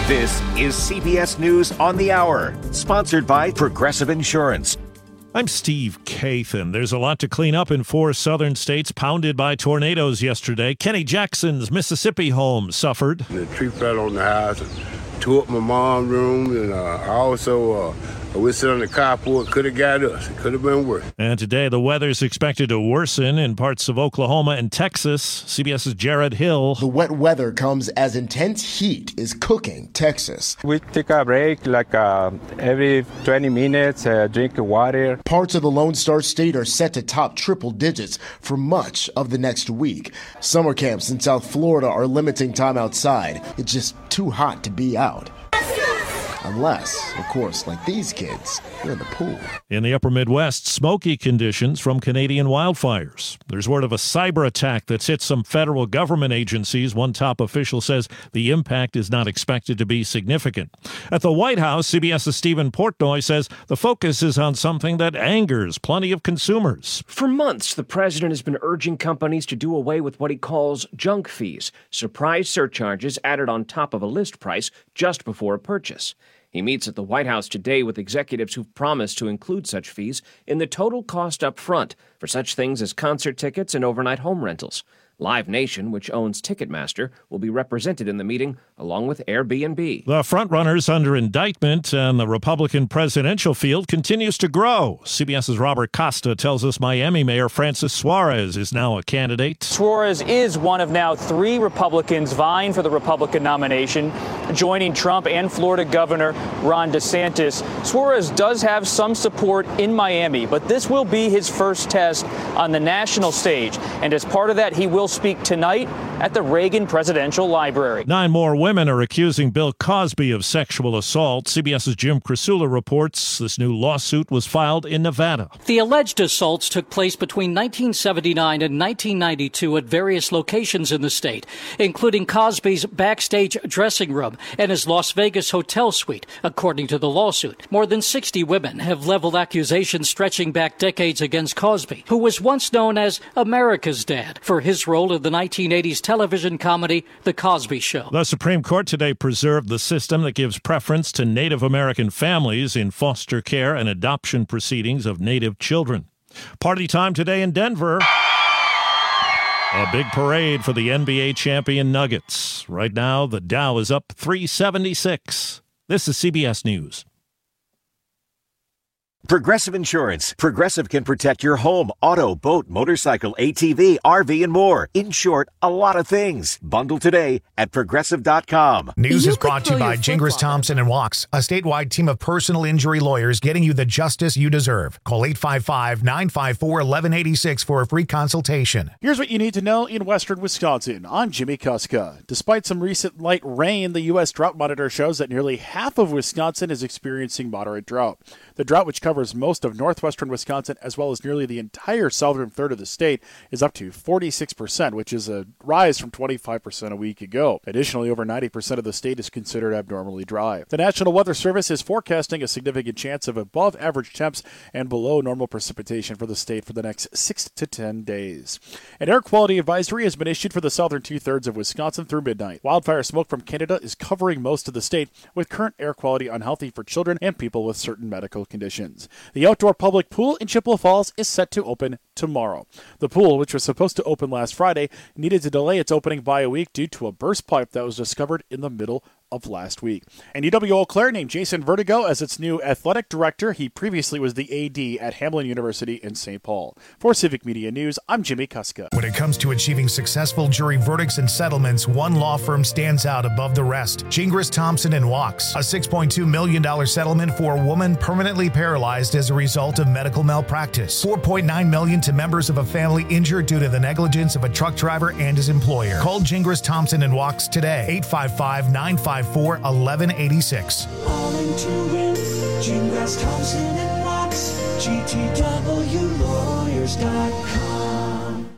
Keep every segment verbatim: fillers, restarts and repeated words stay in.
This is C B S News on the Hour, sponsored by Progressive Insurance. I'm Steve Kathan. There's a lot to clean up in four southern states pounded by tornadoes yesterday. Kenny Jackson's Mississippi home suffered. The tree fell on the house and tore up my mom's room, and uh, I also uh, we sit on the carport. Could have got us. It could have been worse. And today the weather's expected to worsen in parts of Oklahoma and Texas. CBS's Jared Hill. The wet weather comes as intense heat is cooking Texas. We take a break like uh, every twenty minutes, uh, drink water. Parts of the Lone Star State are set to top triple digits for much of the next week. Summer camps in South Florida are limiting time outside. It's just too hot to be out. Unless, of course, like these kids, they're in the pool. In the upper Midwest, smoky conditions from Canadian wildfires. There's word of a cyber attack that's hit some federal government agencies. One top official says the impact is not expected to be significant. At the White House, CBS's Stephen Portnoy says the focus is on something that angers plenty of consumers. For months, the president has been urging companies to do away with what he calls junk fees, surprise surcharges added on top of a list price just before a purchase. He meets at the White House today with executives who've promised to include such fees in the total cost up front for such things as concert tickets and overnight home rentals. Live Nation, which owns Ticketmaster, will be represented in the meeting, along with Airbnb. The frontrunners under indictment and the Republican presidential field continues to grow. CBS's Robert Costa tells us Miami Mayor Francis Suarez is now a candidate. Suarez is one of now three Republicans vying for the Republican nomination, joining Trump and Florida Governor Ron DeSantis. Suarez does have some support in Miami, but this will be his first test on the national stage. And as part of that, he will speak tonight at the Reagan Presidential Library. Nine more women are accusing Bill Cosby of sexual assault. CBS's Jim Krasula reports this new lawsuit was filed in Nevada. The alleged assaults took place between nineteen seventy-nine and nineteen ninety-two at various locations in the state, including Cosby's backstage dressing room and his Las Vegas hotel suite, according to the lawsuit. More than sixty women have leveled accusations stretching back decades against Cosby, who was once known as America's dad for his role in the nineteen eighties television comedy The Cosby Show. The Supreme Court today preserved the system that gives preference to Native American families in foster care and adoption proceedings of Native children. Party time today in Denver. A big parade for the N B A champion Nuggets. Right now, the Dow is up three seventy-six. This is C B S News. Progressive Insurance. Progressive can protect your home, auto, boat, motorcycle, A T V, R V, and more. In short, a lot of things. Bundle today at progressive dot com. News you is brought to you by Gingras Thompson and Walks, a statewide team of personal injury lawyers getting you the justice you deserve. Call eight five five, nine five four, one one eight six for a free consultation. Here's what you need to know in western Wisconsin. I'm Jimmy Kuska. Despite some recent light rain, the U S Drought Monitor shows that nearly half of Wisconsin is experiencing moderate drought. The drought, which covers most of northwestern Wisconsin as well as nearly the entire southern third of the state, is up to forty-six percent, which is a rise from twenty-five percent a week ago. Additionally, over ninety percent of the state is considered abnormally dry. The National Weather Service is forecasting a significant chance of above average temps and below normal precipitation for the state for the next six to ten days. An air quality advisory has been issued for the southern two-thirds of Wisconsin through midnight. Wildfire smoke from Canada is covering most of the state, with current air quality unhealthy for children and people with certain medical conditions. The outdoor public pool in Chippewa Falls is set to open tomorrow. The pool, which was supposed to open last Friday, needed to delay its opening by a week due to a burst pipe that was discovered in the middle of last week. And U W Eau Claire named Jason Vertigo as its new athletic director. He previously was the A D at Hamline University in Saint Paul. For Civic Media News, I'm Jimmy Kuska. When it comes to achieving successful jury verdicts and settlements, one law firm stands out above the rest. Gingras Thompson and Walks, a six point two million dollars settlement for a woman permanently paralyzed as a result of medical malpractice. four point nine million dollars to members of a family injured due to the negligence of a truck driver and his employer. Call Gingras Thompson and Walks today, eight five five, nine five four, one one eight six. All into win, Gingras Thompson and Walks, G T W lawyers dot com.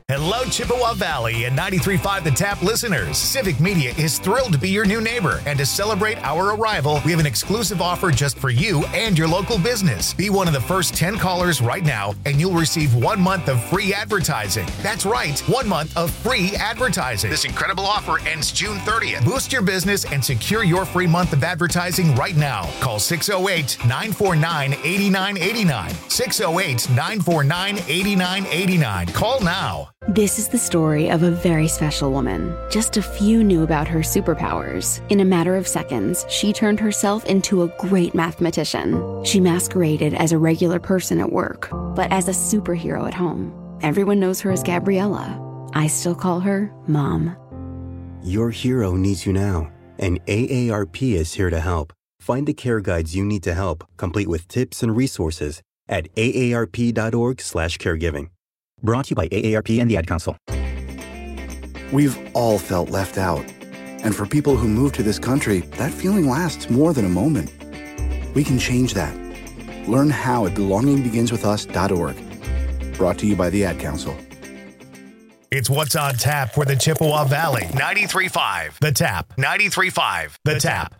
Hello, Chippewa Valley and ninety-three point five The Tap listeners. Civic Media is thrilled to be your new neighbor. And to celebrate our arrival, we have an exclusive offer just for you and your local business. Be one of the first ten callers right now, and you'll receive one month of free advertising. That's right, one month of free advertising. This incredible offer ends June thirtieth. Boost your business and secure your free month of advertising right now. Call six oh eight, nine four nine, eight nine eight nine. six oh eight, nine four nine, eight nine eight nine. Call now. This is the story of a very special woman. Just a few knew about her superpowers. In a matter of seconds, she turned herself into a great mathematician. She masqueraded as a regular person at work, but as a superhero at home. Everyone knows her as Gabriella. I still call her Mom. Your hero needs you now, and A A R P is here to help. Find the care guides you need to help, complete with tips and resources at A A R P dot org slash caregiving. Brought to you by A A R P and the Ad Council. We've all felt left out. And for people who move to this country, that feeling lasts more than a moment. We can change that. Learn how at belonging begins with us dot org. Brought to you by the Ad Council. It's What's on Tap for the Chippewa Valley. ninety-three point five The Tap. ninety-three point five The Tap.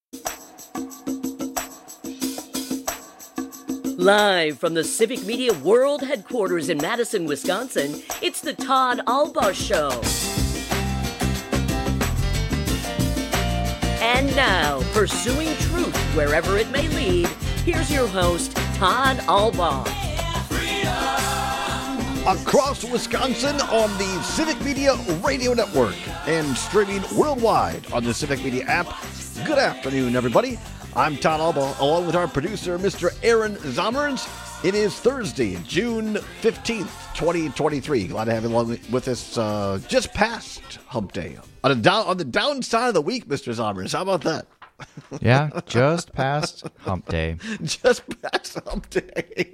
Live from the Civic Media World Headquarters in Madison, Wisconsin, it's the Todd Albaugh Show. And now, pursuing truth wherever it may lead, here's your host, Todd Albaugh. Across Wisconsin on the Civic Media Radio Network and streaming worldwide on the Civic Media app. Good afternoon, everybody. I'm Todd Albaugh, along with our producer, Mister Aaron Zommers. It is Thursday, June fifteenth, twenty twenty-three. Glad to have you along with us uh, just past Hump Day. On, a down, on the downside of the week, Mister Zommers. How about that? Yeah, just past Hump Day. Just past Hump Day.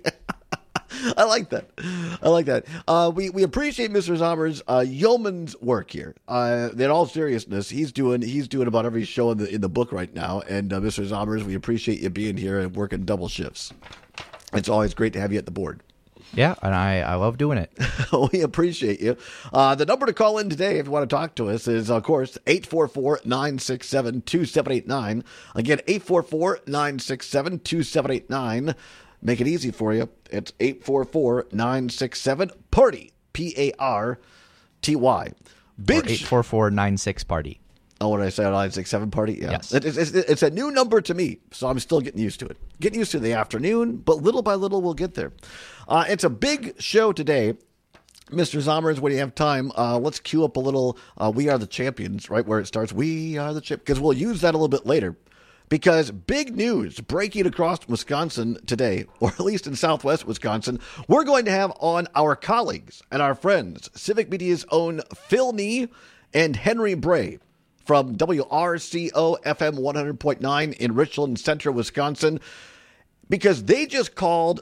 I like that. I like that. Uh, we, we appreciate Mister Zommers' uh, yeoman's work here. Uh, in all seriousness, he's doing he's doing about every show in the in the book right now. And uh, Mister Zommers, we appreciate you being here and working double shifts. It's always great to have you at the board. Yeah, and I, I love doing it. We appreciate you. Uh, the number to call in today, if you want to talk to us, is, of course, eight four four, nine six seven, two seven eight nine. Again, eight four four, nine six seven, two seven eight nine. Make it easy for you. It's eight four four, nine six seven, PARTY, P A R T Y. Big or eight four four, nine six, PARTY. Oh, what did I say? nine six seven, PARTY? Yeah. Yes. It, it's, it's, it's a new number to me, so I'm still getting used to it. Getting used to the afternoon, but little by little we'll get there. Uh, it's a big show today. Mister Zommers, when you have time, uh, let's cue up a little uh, We Are the Champions, right where it starts. We Are the Champions, because we'll use that a little bit later. Because big news breaking across Wisconsin today, or at least in southwest Wisconsin, we're going to have on our colleagues and our friends, Civic Media's own Phil Nee and Henry Bray from W R C O F M one hundred point nine in Richland Center, Wisconsin, because they just called,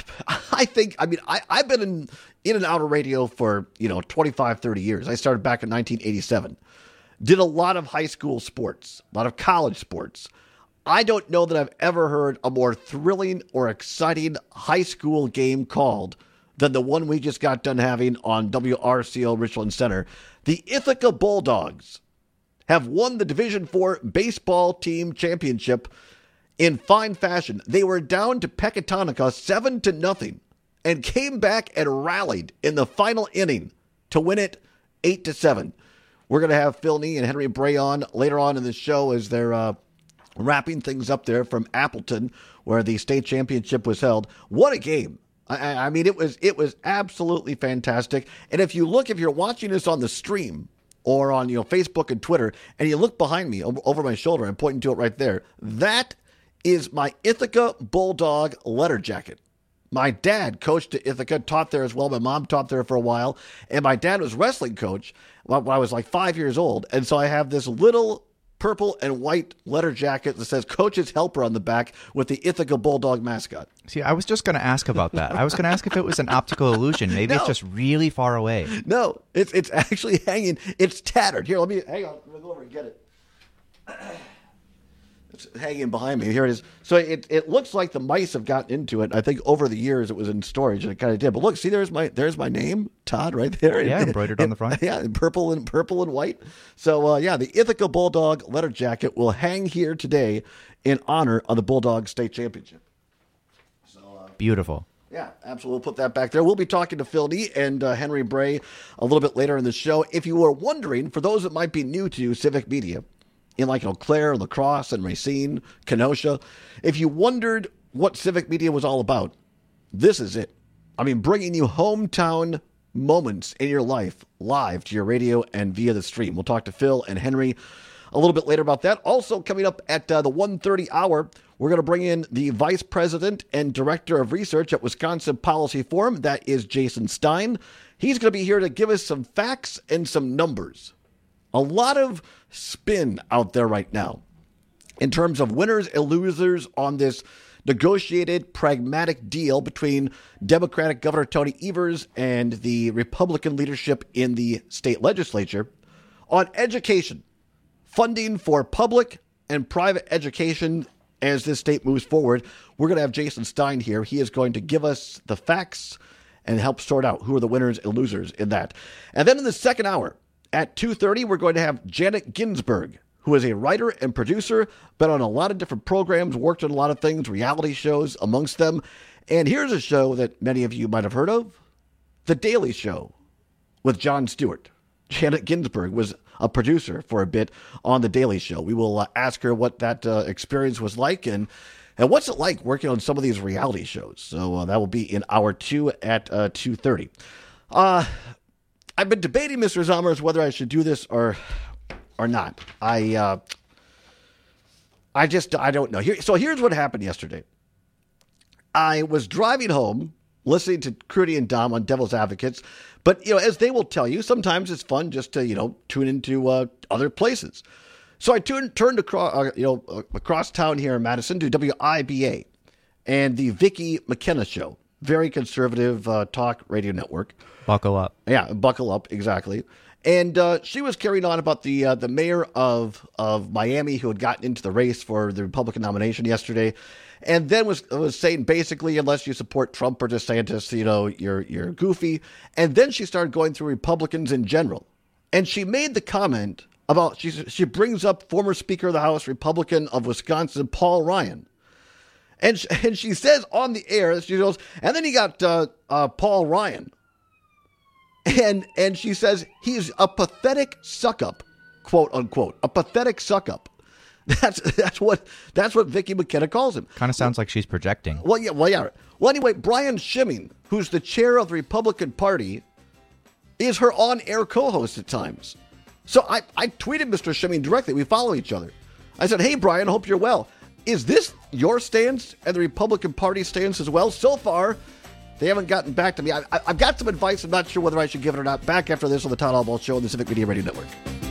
I think, I mean, I, I've been in, in and out of radio for, you know, twenty-five, thirty years. I started back in nineteen eighty-seven. Did a lot of high school sports, a lot of college sports. I don't know that I've ever heard a more thrilling or exciting high school game called than the one we just got done having on W R C O Richland Center. The Ithaca Bulldogs have won the Division four baseball team championship in fine fashion. They were down to Pecatonica seven to nothing and came back and rallied in the final inning to win it eight to seven. We're going to have Phil Nee and Henry Bray on later on in the show as they're uh, wrapping things up there from Appleton, where the state championship was held. What a game. I, I mean, it was it was absolutely fantastic. And if you look, if you're watching this on the stream or on, you know, Facebook and Twitter, and you look behind me over, over my shoulder, I'm pointing to it right there. That is my Ithaca Bulldog letter jacket. My dad coached at Ithaca, taught there as well. My mom taught there for a while. And my dad was wrestling coach when I was like five years old. And so I have this little purple and white letter jacket that says Coach's Helper on the back with the Ithaca Bulldog mascot. See, I was just going to ask about that. I was going to ask if it was an optical illusion. Maybe no. It's just really far away. No, it's it's actually hanging. It's tattered. Here, let me, hang on. Let me go over and get it. It's hanging behind me. Here it is. So it, it looks like the mice have gotten into it. I think over the years it was in storage, and it kind of did. But look, see, there's my there's my name, Todd, right there. Yeah, embroidered on the front. Yeah, in purple and purple and white. So uh, yeah, the Ithaca Bulldog letter jacket will hang here today in honor of the Bulldog State Championship. So uh, beautiful. Yeah, absolutely. We'll put that back there. We'll be talking to Phil Nee and uh, Henry Bray a little bit later in the show. If you were wondering, for those that might be new to Civic Media, in like Eau Claire, La Crosse, and Racine, Kenosha, if you wondered what Civic Media was all about, this is it. I mean, bringing you hometown moments in your life live to your radio and via the stream. We'll talk to Phil and Henry a little bit later about that. Also, coming up at uh, the one thirty hour, we're going to bring in the Vice President and Director of Research at Wisconsin Policy Forum. That is Jason Stein. He's going to be here to give us some facts and some numbers. A lot of spin out there right now in terms of winners and losers on this negotiated, pragmatic deal between Democratic Governor Tony Evers and the Republican leadership in the state legislature on education, funding for public and private education as this state moves forward. We're going to have Jason Stein here. He is going to give us the facts and help sort out who are the winners and losers in that. And then in the second hour, at two thirty, we're going to have Janet Ginsburg, who is a writer and producer, been on a lot of different programs, worked on a lot of things, reality shows amongst them. And here's a show that many of you might have heard of, The Daily Show with Jon Stewart. Janet Ginsburg was a producer for a bit on The Daily Show. We will uh, ask her what that uh, experience was like and and what's it like working on some of these reality shows. So uh, that will be in hour two at uh, two thirty. Uh, I've been debating, Mister Zommers, whether I should do this or or not. I uh, I just, I don't know. Here, so here's what happened yesterday. I was driving home, listening to Crudy and Dom on Devil's Advocates. But, you know, as they will tell you, sometimes it's fun just to, you know, tune into uh, other places. So I tuned, turned across, uh, you know, uh, across town here in Madison to W I B A and the Vicki McKenna Show. Very conservative uh, talk radio network. Buckle up. Yeah, buckle up, exactly. And uh, she was carrying on about the uh, the mayor of of Miami who had gotten into the race for the Republican nomination yesterday. And then was was saying basically, unless you support Trump or DeSantis, you know, you're you're goofy. And then she started going through Republicans in general. And she made the comment about, she she brings up former Speaker of the House, Republican of Wisconsin, Paul Ryan. And she, and she says on the air, she goes, and then you got uh, uh, Paul Ryan. And and she says he's a pathetic suck-up, quote unquote, a pathetic suck-up. That's that's what that's what Vicki McKenna calls him. Kind of sounds like she's projecting. Well, yeah, well, yeah. Well, anyway, Brian Schimming, who's the chair of the Republican Party, is her on-air co-host at times. So I, I tweeted Mister Schimming directly. We follow each other. I said, "Hey, Brian, hope you're well. Is this your stance and the Republican Party stance as well?" So far, they haven't gotten back to me. I, I, I've got some advice. I'm not sure whether I should give it or not. Back after this on the Todd Albaugh Show on the Civic Media Radio Network.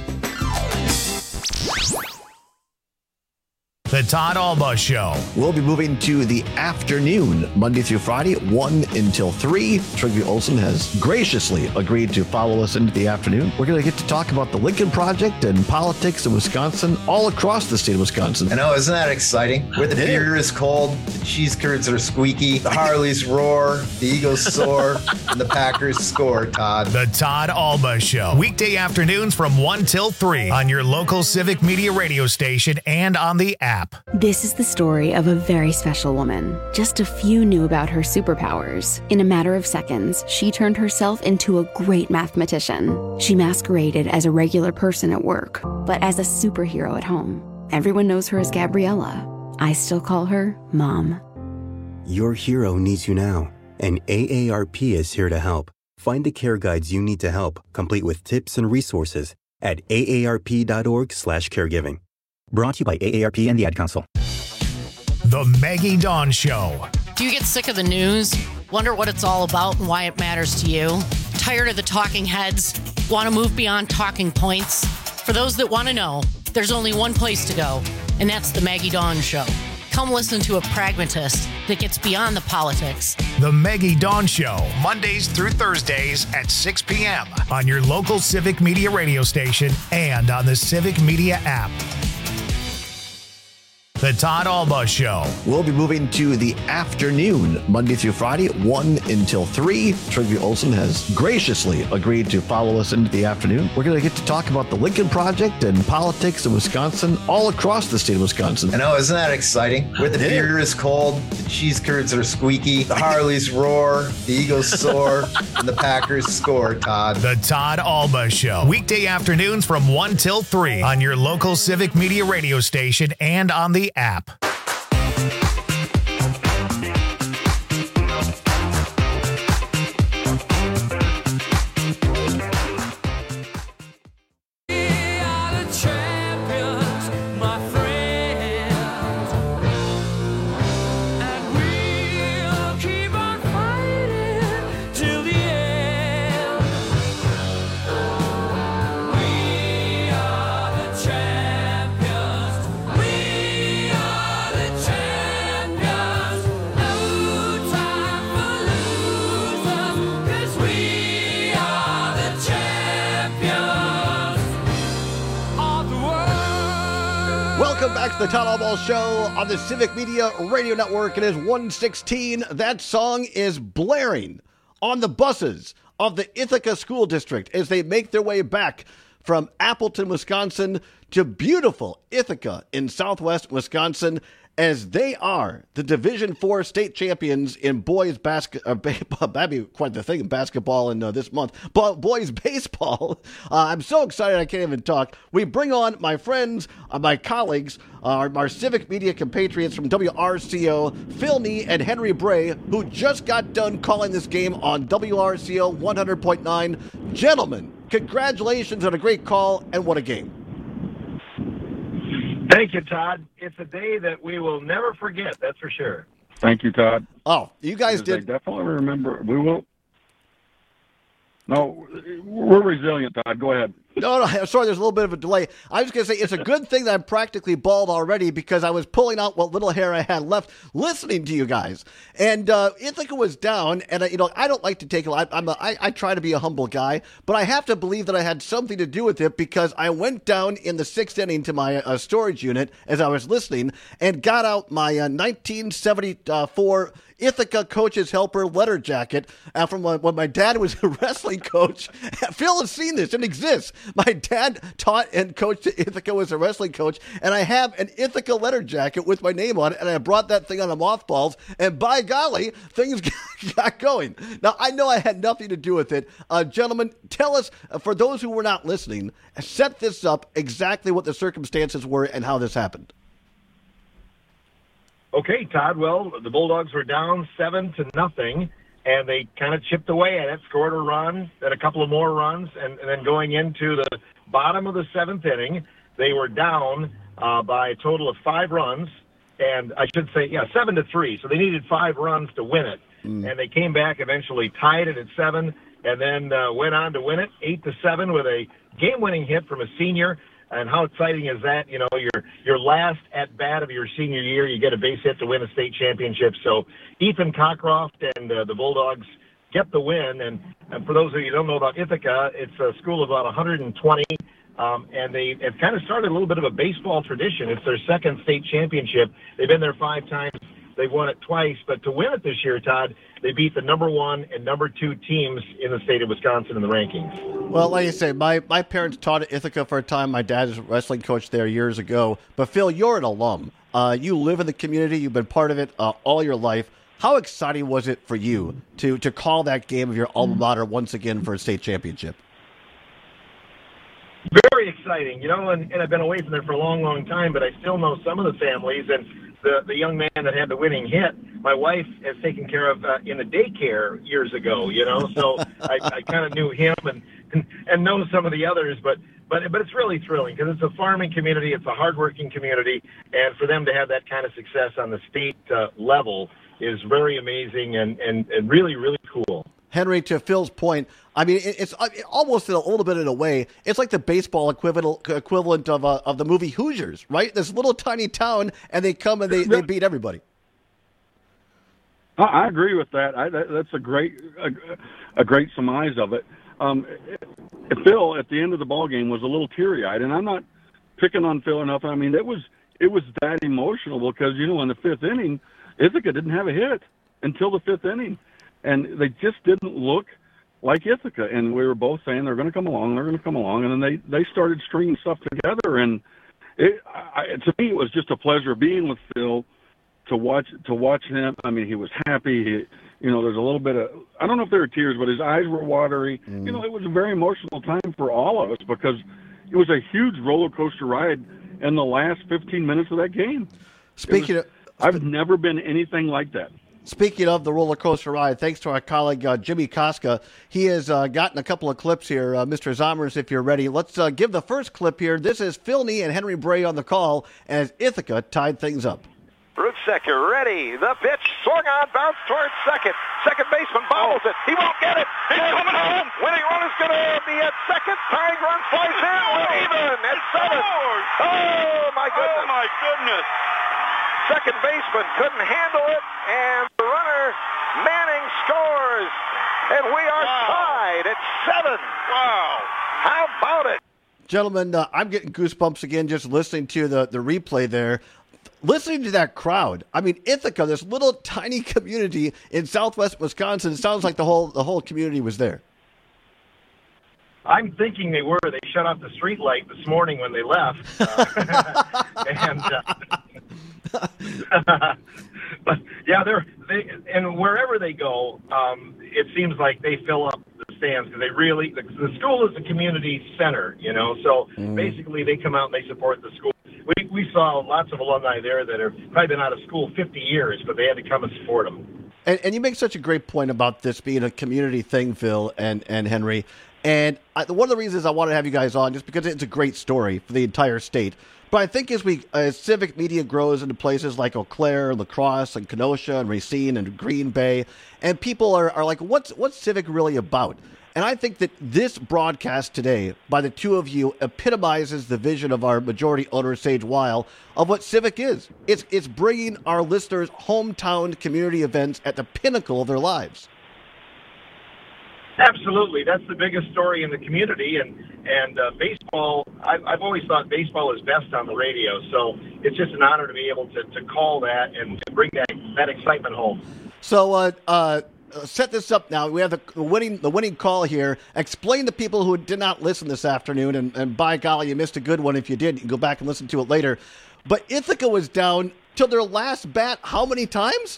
The Todd Albaugh Show. We'll be moving to the afternoon, Monday through Friday, one until three. Trygve Olsen has graciously agreed to follow us into the afternoon. We're going to get to talk about the Lincoln Project and politics in Wisconsin, all across the state of Wisconsin. I know, isn't that exciting? Where the beer is cold, the cheese curds are squeaky, the Harleys roar, the Eagles soar, and the Packers score, Todd. The Todd Albaugh Show. Weekday afternoons from one till three on your local Civic Media radio station and on the app. This is the story of a very special woman. Just a few knew about her superpowers. In a matter of seconds, she turned herself into a great mathematician. She masqueraded as a regular person at work, but as a superhero at home. Everyone knows her as Gabriella. I still call her Mom. Your hero needs you now, and A A R P is here to help. Find the care guides you need to help, complete with tips and resources at A A R P dot org slash caregiving. Brought to you by A A R P and the Ad Council. The Maggie Dawn Show. Do you get sick of the news? Wonder what it's all about and why it matters to you? Tired of the talking heads? Want to move beyond talking points? For those that want to know, there's only one place to go, and that's the Maggie Dawn Show. Come listen to a pragmatist that gets beyond the politics. The Maggie Dawn Show, Mondays through Thursdays at six p.m. on your local Civic Media radio station and on the Civic Media app. The Todd Alba Show. We'll be moving to the afternoon, Monday through Friday, one until three. Trygve Olsen has graciously agreed to follow us into the afternoon. We're going to get to talk about the Lincoln Project and politics in Wisconsin, all across the state of Wisconsin. I know, isn't that exciting? Where the beer is cold, the cheese curds are squeaky, the Harleys roar, the Eagles soar, and the Packers score, Todd. The Todd Alba Show. Weekday afternoons from one till three on your local Civic Media radio station and on the app. Welcome back to the Todd Alba Show on the Civic Media Radio Network. It is one sixteen. That song is blaring on the buses of the Ithaca School District as they make their way back from Appleton, Wisconsin to beautiful Ithaca in southwest Wisconsin, as they are the Division Four state champions in boys basketball. Uh, that'd be quite the thing in basketball in uh, this month. But boys baseball. Uh, I'm so excited I can't even talk. We bring on my friends, uh, my colleagues, uh, our, our civic media compatriots from W R C O, Phil Nee and Henry Bray, who just got done calling this game on W R C O one hundred point nine. Gentlemen, congratulations on a great call, and what a game. Thank you, Todd. It's a day that we will never forget, that's for sure. Thank you, Todd. Oh, you guys did. I definitely remember. We will. No, we're resilient, Todd. Go ahead. No, no, I'm sorry, there's a little bit of a delay. I was going to say, it's a good thing that I'm practically bald already because I was pulling out what little hair I had left listening to you guys. And uh, Ithaca was down, and, uh, you know, I don't like to take a lot. I'm a, I, I try to be a humble guy, but I have to believe that I had something to do with it because I went down in the sixth inning to my uh, storage unit as I was listening and got out my uh, nineteen seventy-four Ithaca Coach's Helper letter jacket uh, from when, when my dad was a wrestling coach. Phil has seen this. It exists. My dad taught and coached Ithaca, was a wrestling coach, and I have an Ithaca letter jacket with my name on it, and I brought that thing on the mothballs, and by golly, things got going. Now, I know I had nothing to do with it. Uh, gentlemen, tell us, uh, for those who were not listening, set this up exactly what the circumstances were and how this happened. Okay, Todd. Well, the Bulldogs were down seven to nothing, and they kind of chipped away at it, scored a run, then a couple of more runs, and, and then going into the bottom of the seventh inning, they were down uh, by a total of five runs, and I should say, yeah, seven to three. So they needed five runs to win it, mm. and they came back, eventually tied it at seven, and then uh, went on to win it eight to seven with a game-winning hit from a senior. And how exciting is that? You know, your your last at bat of your senior year, you get a base hit to win a state championship. So Ethan Cockcroft and uh, the Bulldogs get the win. And, and for those of you who don't know about Ithaca, it's a school of about one hundred twenty, um, and they have kind of started a little bit of a baseball tradition. It's their second state championship. They've been there five times. They've won it twice, but to win it this year, Todd, they beat the number one and number two teams in the state of Wisconsin in the rankings. Well, like I say, my, my parents taught at Ithaca for a time. My dad is a wrestling coach there years ago. But, Phil, you're an alum. Uh, you live in the community. You've been part of it uh, all your life. How exciting was it for you to, to call that game of your alma mater once again for a state championship? Very exciting, you know, and, and I've been away from there for a long, long time, but I still know some of the families, and the, the young man that had the winning hit, my wife has taken care of uh, in the daycare years ago, you know, so I, I kind of knew him and, and and know some of the others, but but but it's really thrilling because it's a farming community, it's a hardworking community, and for them to have that kind of success on the state uh, level is very amazing and, and, and really, really cool. Henry, to Phil's point, I mean, it's almost in a little bit in a way, it's like the baseball equivalent equivalent of uh, of the movie Hoosiers, right? This little tiny town, and they come and they, they beat everybody. I agree with that. I, that that's a great a, a great surmise of it. Um, Phil, at the end of the ball game, was a little teary-eyed, and I'm not picking on Phil enough. I mean, it was it was that emotional because, you know, in the fifth inning, Ithaca didn't have a hit until the fifth inning. And they just didn't look like Ithaca. And we were both saying they're going to come along, they're going to come along. And then they, they started stringing stuff together. And it, I, to me, it was just a pleasure being with Phil to watch to watch him. I mean, he was happy. He, you know, there's a little bit of, I don't know if there were tears, but his eyes were watery. Mm. You know, it was a very emotional time for all of us because it was a huge roller coaster ride in the last fifteen minutes of that game. Speaking was, of, I've never been anything like that. Speaking of the roller coaster ride, thanks to our colleague uh, Jimmy Koska. He has uh, gotten a couple of clips here. Uh, Mister Zommers, if you're ready, let's uh, give the first clip here. This is Phil Nee and Henry Bray on the call as Ithaca tied things up. Rudczyk, you're ready. The pitch swung on, bounced towards second. Second baseman bobbles it. He won't get it. He's coming home. Winning run is going to be at second. Tying run flies in. We're even at seven. Oh, my goodness. Oh, my goodness. Second baseman couldn't handle it, and the runner, Manning, scores. And we are wow. tied at seven. Wow. How about it? Gentlemen, uh, I'm getting goosebumps again just listening to the, the replay there. Listening to that crowd, I mean, Ithaca, this little tiny community in southwest Wisconsin, it sounds like the whole the whole community was there. I'm thinking they were. They shut off the street light this morning when they left. Uh, and uh, but yeah, they're they and wherever they go, um, it seems like they fill up the stands because they really the, the school is the community center, you know. So mm. basically, they come out and they support the school. We we saw lots of alumni there that have probably been out of school fifty years, but they had to come and support them. And, and you make such a great point about this being a community thing, Phil and, and Henry. And I, one of the reasons I wanted to have you guys on, just because it's a great story for the entire state. But I think as we as civic media grows into places like Eau Claire, La Crosse, and Kenosha, and Racine, and Green Bay, and people are, are like, what's what's civic really about? And I think that this broadcast today by the two of you epitomizes the vision of our majority owner, Sage Weil, of what civic is. It's it's bringing our listeners hometown community events at the pinnacle of their lives. Absolutely. That's the biggest story in the community. And, and uh, baseball, I've, I've always thought baseball is best on the radio. So it's just an honor to be able to, to call that and bring that, that excitement home. So uh, uh, set this up now. We have the winning the winning call here. Explain to people who did not listen this afternoon, and, and by golly, you missed a good one if you did. You can go back and listen to it later. But Ithaca was down till their last bat how many times?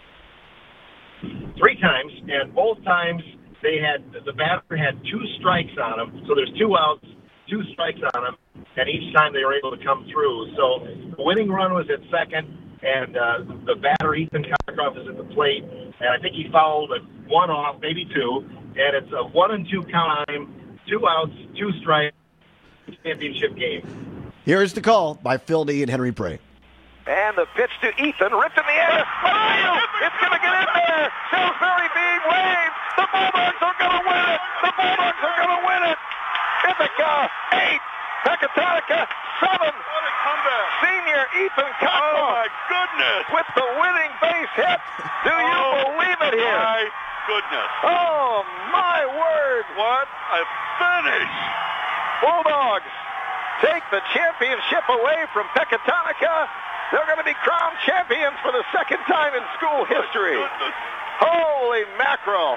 Three times, and both times they had the batter had two strikes on him, so there's two outs, two strikes on him, and each time they were able to come through. So the winning run was at second, and uh, the batter Ethan Cockcroft is at the plate, and I think he fouled a one off, maybe two, and it's a one and two count on him, two outs, two strikes, championship game. Here's the call by Phil Nee and Henry Bray. And the pitch to Ethan, ripped in the air. Oh, it's going to get in there. Salisbury being waved. The Bulldogs are going to win it. The Bulldogs are going to win it. Ithaca, eight. Pecatonica, seven. What a comeback. Senior Ethan Cockcroft. Oh, my goodness. With the winning base hit. Do you oh, believe it here? My goodness. Oh, my word. What a finish. Bulldogs take the championship away from Pecatonica. They're going to be crowned champions for the second time in school history. Holy mackerel.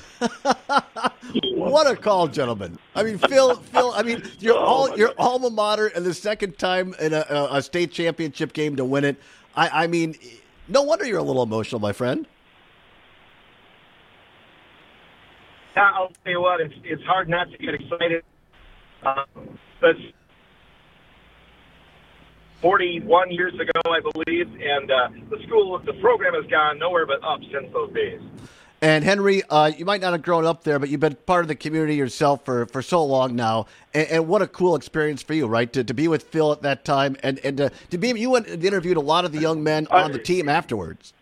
What a call, gentlemen. I mean, Phil, Phil, I mean, your all your alma mater and the second time in a, a, a state championship game to win it. I, I mean, no wonder you're a little emotional, my friend. I'll tell you what, it's, it's hard not to get excited. Um, but forty-one years ago, I believe, and uh, the school, the program has gone nowhere but up since those days. And Henry, uh, you might not have grown up there, but you've been part of the community yourself for, for so long now. And, and what a cool experience for you, right? To to be with Phil at that time, and and to, to be you went and interviewed a lot of the young men on the team afterwards.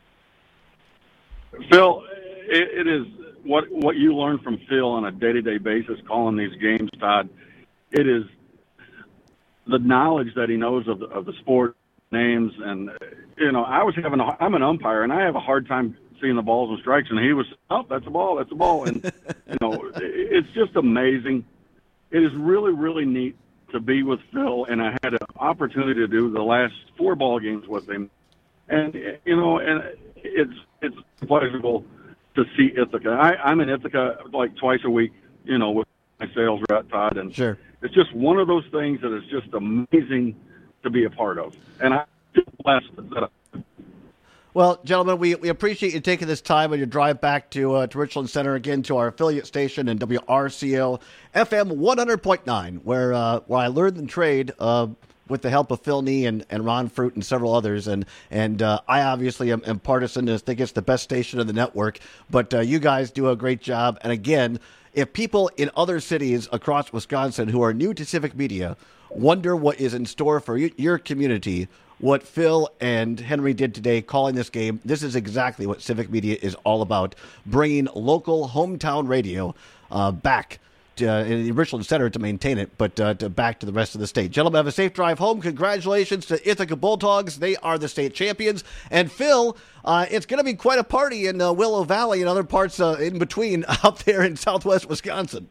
Phil, it, it is what what you learn from Phil on a day-to-day basis calling these games, Todd. It is the knowledge that he knows of the, of the sport, names, and you know, I was having a, I'm an umpire, and I have a hard time seeing the balls and strikes, and he was, oh, that's a ball, that's a ball, and you know, it's just amazing. It is really, really neat to be with Phil, and I had an opportunity to do the last four ball games with him. And, you know, and it's it's pleasurable to see Ithaca. I, I'm in Ithaca like twice a week, you know, with my sales rep, Todd. And sure. It's just one of those things that is just amazing to be a part of. And I'm blessed that I Well, gentlemen, we, we appreciate you taking this time on your drive back to uh, to Richland Center, again, to our affiliate station in W R C O F M one hundred point nine, where uh, where I learned and trade uh, with the help of Phil Nee and, and Ron Fruit and several others. And and uh, I obviously am, am partisan and think it's the best station in the network. But uh, you guys do a great job. And again, if people in other cities across Wisconsin who are new to civic media wonder what is in store for y- your community, what Phil and Henry did today, calling this game, this is exactly what civic media is all about, bringing local hometown radio uh, back to, uh, in the Richland Center to maintain it, but uh, to back to the rest of the state. Gentlemen, have a safe drive home. Congratulations to Ithaca Bulldogs. They are the state champions. And Phil, uh, it's going to be quite a party in uh, Willow Valley and other parts uh, in between out there in southwest Wisconsin.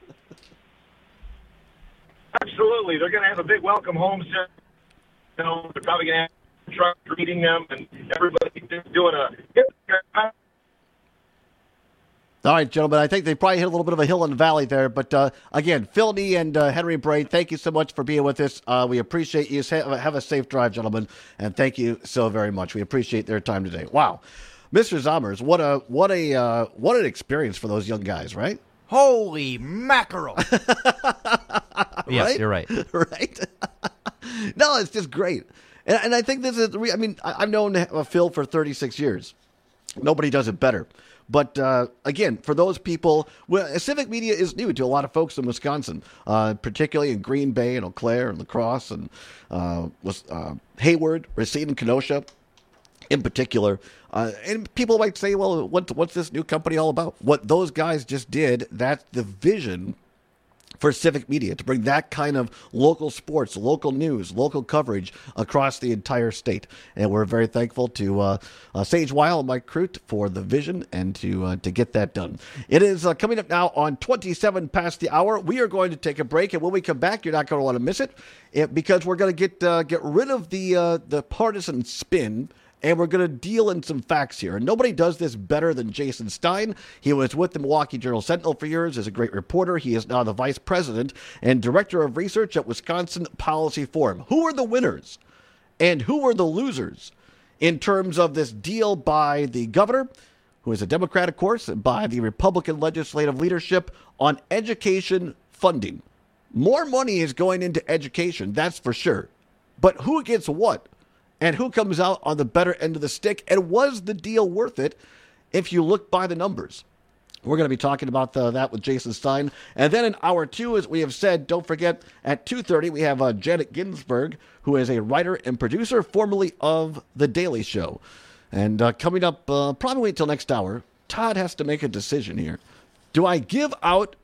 Absolutely. They're going to have a big welcome home ceremony. You know, they're probably going to have trucks greeting them, and everybody just doing a. All right, gentlemen, I think they probably hit a little bit of a hill in the valley there. But, uh, again, Phil Nee and uh, Henry Braid, thank you so much for being with us. Uh, we appreciate you. Have a safe drive, gentlemen, and thank you so very much. We appreciate their time today. Wow. Mister Zommers, what a what a uh, what an experience for those young guys, right? Holy mackerel. Yes, right? You're right. Right? No, it's just great. And, and I think this is, I mean, I've known Phil for thirty-six years. Nobody does it better. But, uh, again, for those people, well, civic media is new to a lot of folks in Wisconsin, uh, particularly in Green Bay and Eau Claire and La Crosse and uh, uh, Hayward, Racine and Kenosha in particular. Uh, and people might say, well, what, what's this new company all about? What those guys just did, that's the vision for civic media, to bring that kind of local sports, local news, local coverage across the entire state. And we're very thankful to uh, uh, Sage Weil and Mike Crute for the vision and to uh, to get that done. It is uh, coming up now on twenty-seven past the hour. We are going to take a break, and when we come back, you're not going to want to miss it, it because we're going to get uh, get rid of the uh, the partisan spin. And we're going to deal in some facts here. And nobody does this better than Jason Stein. He was with the Milwaukee Journal-Sentinel for years as a great reporter. He is now the vice president and director of research at Wisconsin Policy Forum. Who are the winners and who are the losers in terms of this deal by the governor, who is a Democrat, of course, and by the Republican legislative leadership on education funding? More money is going into education, that's for sure. But who gets what? And who comes out on the better end of the stick? And was the deal worth it if you look by the numbers? We're going to be talking about the, that with Jason Stein. And then in hour two, as we have said, don't forget, at two thirty, we have uh, Janet Ginsburg, who is a writer and producer, formerly of The Daily Show. And uh, coming up, uh, probably wait until next hour, Todd has to make a decision here. Do I give out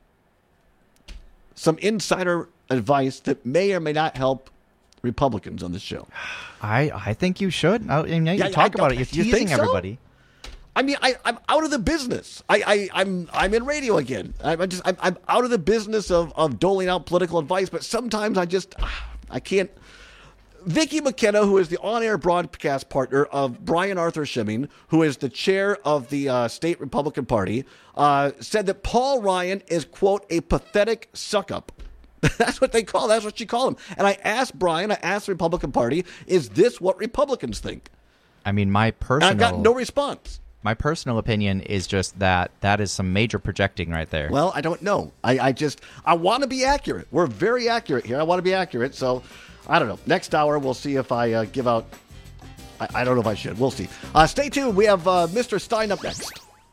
some insider advice that may or may not help Republicans on this show? I, I think you should. I mean, you Yeah, talk I- about it. You're you teasing think so? everybody. I mean, I, I'm out of the business. I, I, I'm I'm in radio again. I'm I just I'm, I'm out of the business of, of doling out political advice. But sometimes I just I can't. Vicki McKenna, who is the on-air broadcast partner of Brian Arthur Schimming, who is the chair of the uh, state Republican Party, uh, said that Paul Ryan is, quote, a pathetic suck-up. That's what they call. That's what she called him. And I asked Brian, I asked the Republican Party, is this what Republicans think? I mean, my personal... And I got no response. My personal opinion is just that that is some major projecting right there. Well, I don't know. I, I just, I want to be accurate. We're very accurate here. I want to be accurate. So, I don't know. Next hour, we'll see if I uh, give out... I, I don't know if I should. We'll see. Uh, stay tuned. We have uh, Mister Stein up next.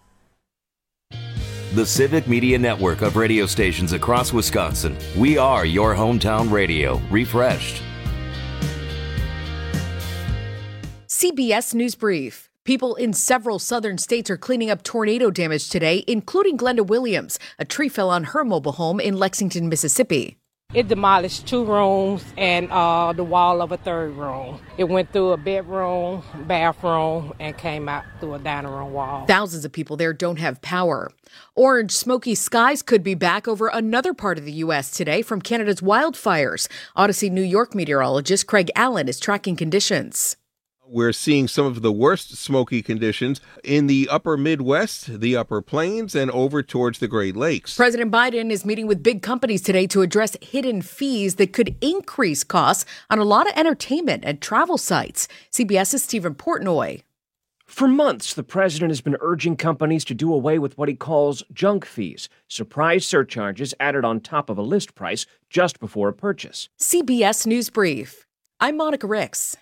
The Civic Media Network of radio stations across Wisconsin. We are your hometown radio, refreshed. C B S News Brief. People in several southern states are cleaning up tornado damage today, including Glenda Williams. A tree fell on her mobile home in Lexington, Mississippi. It demolished two rooms and uh, the wall of a third room. It went through a bedroom, bathroom, and came out through a dining room wall. Thousands of people there don't have power. Orange, smoky skies could be back over another part of the U S today from Canada's wildfires. Odyssey, New York meteorologist Craig Allen is tracking conditions. We're seeing some of the worst smoky conditions in the upper Midwest, the upper plains, and over towards the Great Lakes. President Biden is meeting with big companies today to address hidden fees that could increase costs on a lot of entertainment and travel sites. CBS's Stephen Portnoy. For months, the president has been urging companies to do away with what he calls junk fees, surprise surcharges added on top of a list price just before a purchase. C B S News Brief. I'm Monica Ricks.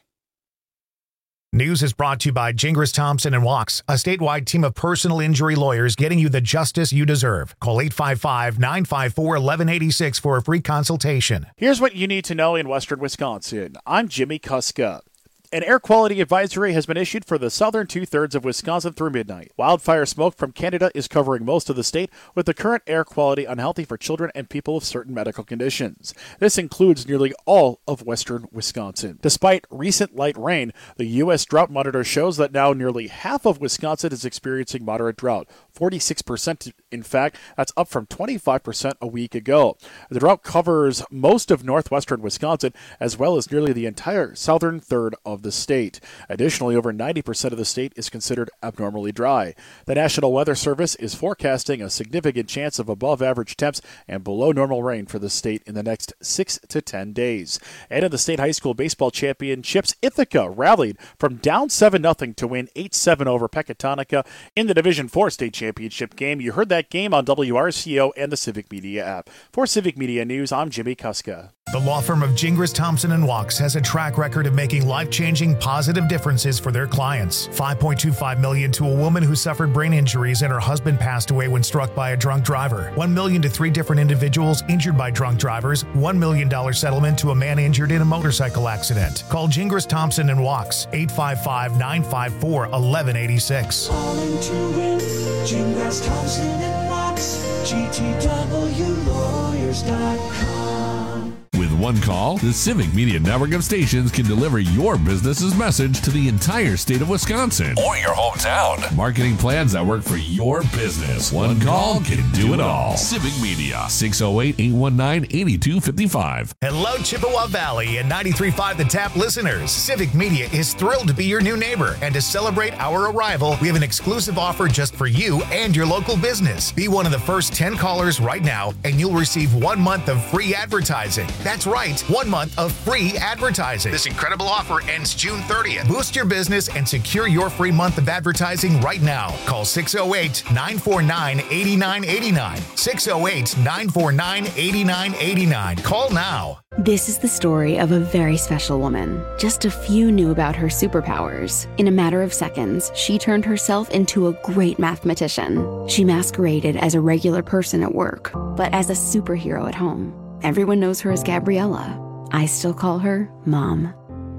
News is brought to you by Gingras Thompson and Walks, a statewide team of personal injury lawyers getting you the justice you deserve. Call eight five five, nine five four, one one eight six for a free consultation. Here's what you need to know in western Wisconsin. I'm Jimmy Kuska. An air quality advisory has been issued for the southern two-thirds of Wisconsin through midnight. Wildfire smoke from Canada is covering most of the state, with the current air quality unhealthy for children and people with certain medical conditions. This includes nearly all of western Wisconsin. Despite recent light rain, the U S Drought Monitor shows that now nearly half of Wisconsin is experiencing moderate drought. forty-six percent, in fact. That's up from twenty-five percent a week ago. The drought covers most of northwestern Wisconsin, as well as nearly the entire southern third of the state. Additionally, over ninety percent of the state is considered abnormally dry. The National Weather Service is forecasting a significant chance of above average temps and below normal rain for the state in the next six to ten days. And in the state high school baseball championships, Ithaca rallied from down seven nothing to win eight seven over Pecatonica in the Division four state championship game. You heard that game on W R C O and the Civic Media app. For Civic Media News, I'm Jimmy Kuska. The law firm of Gingras Thompson and Walks has a track record of making life-changing positive differences for their clients. five point two five million dollars to a woman who suffered brain injuries and her husband passed away when struck by a drunk driver. one million dollars to three different individuals injured by drunk drivers. one million dollars settlement to a man injured in a motorcycle accident. Call Gingras Thompson and Walks, eight five five, nine five four, one one eight six. Calling to win, Gingras Thompson and Walks, G T W lawyers dot com. With one call, the Civic Media network of stations can deliver your business's message to the entire state of Wisconsin or your hometown. Marketing plans that work for your business. One call can do it all. Civic Media, six oh eight, eight one nine, eight two five five. Hello, Chippewa Valley and ninety-three point five The Tap listeners. Civic Media is thrilled to be your new neighbor, and to celebrate our arrival, we have an exclusive offer just for you and your local business. Be one of the first ten callers right now, and you'll receive one month of free advertising. That's right, one month of free advertising. This incredible offer ends June thirtieth. Boost your business and secure your free month of advertising right now. Call six oh eight, nine four nine, eight nine eight nine. six oh eight, nine four nine, eight nine eight nine. Call now. This is the story of a very special woman. Just a few knew about her superpowers. In a matter of seconds, she turned herself into a great mathematician. She masqueraded as a regular person at work, but as a superhero at home. Everyone knows her as Gabriella. I still call her Mom.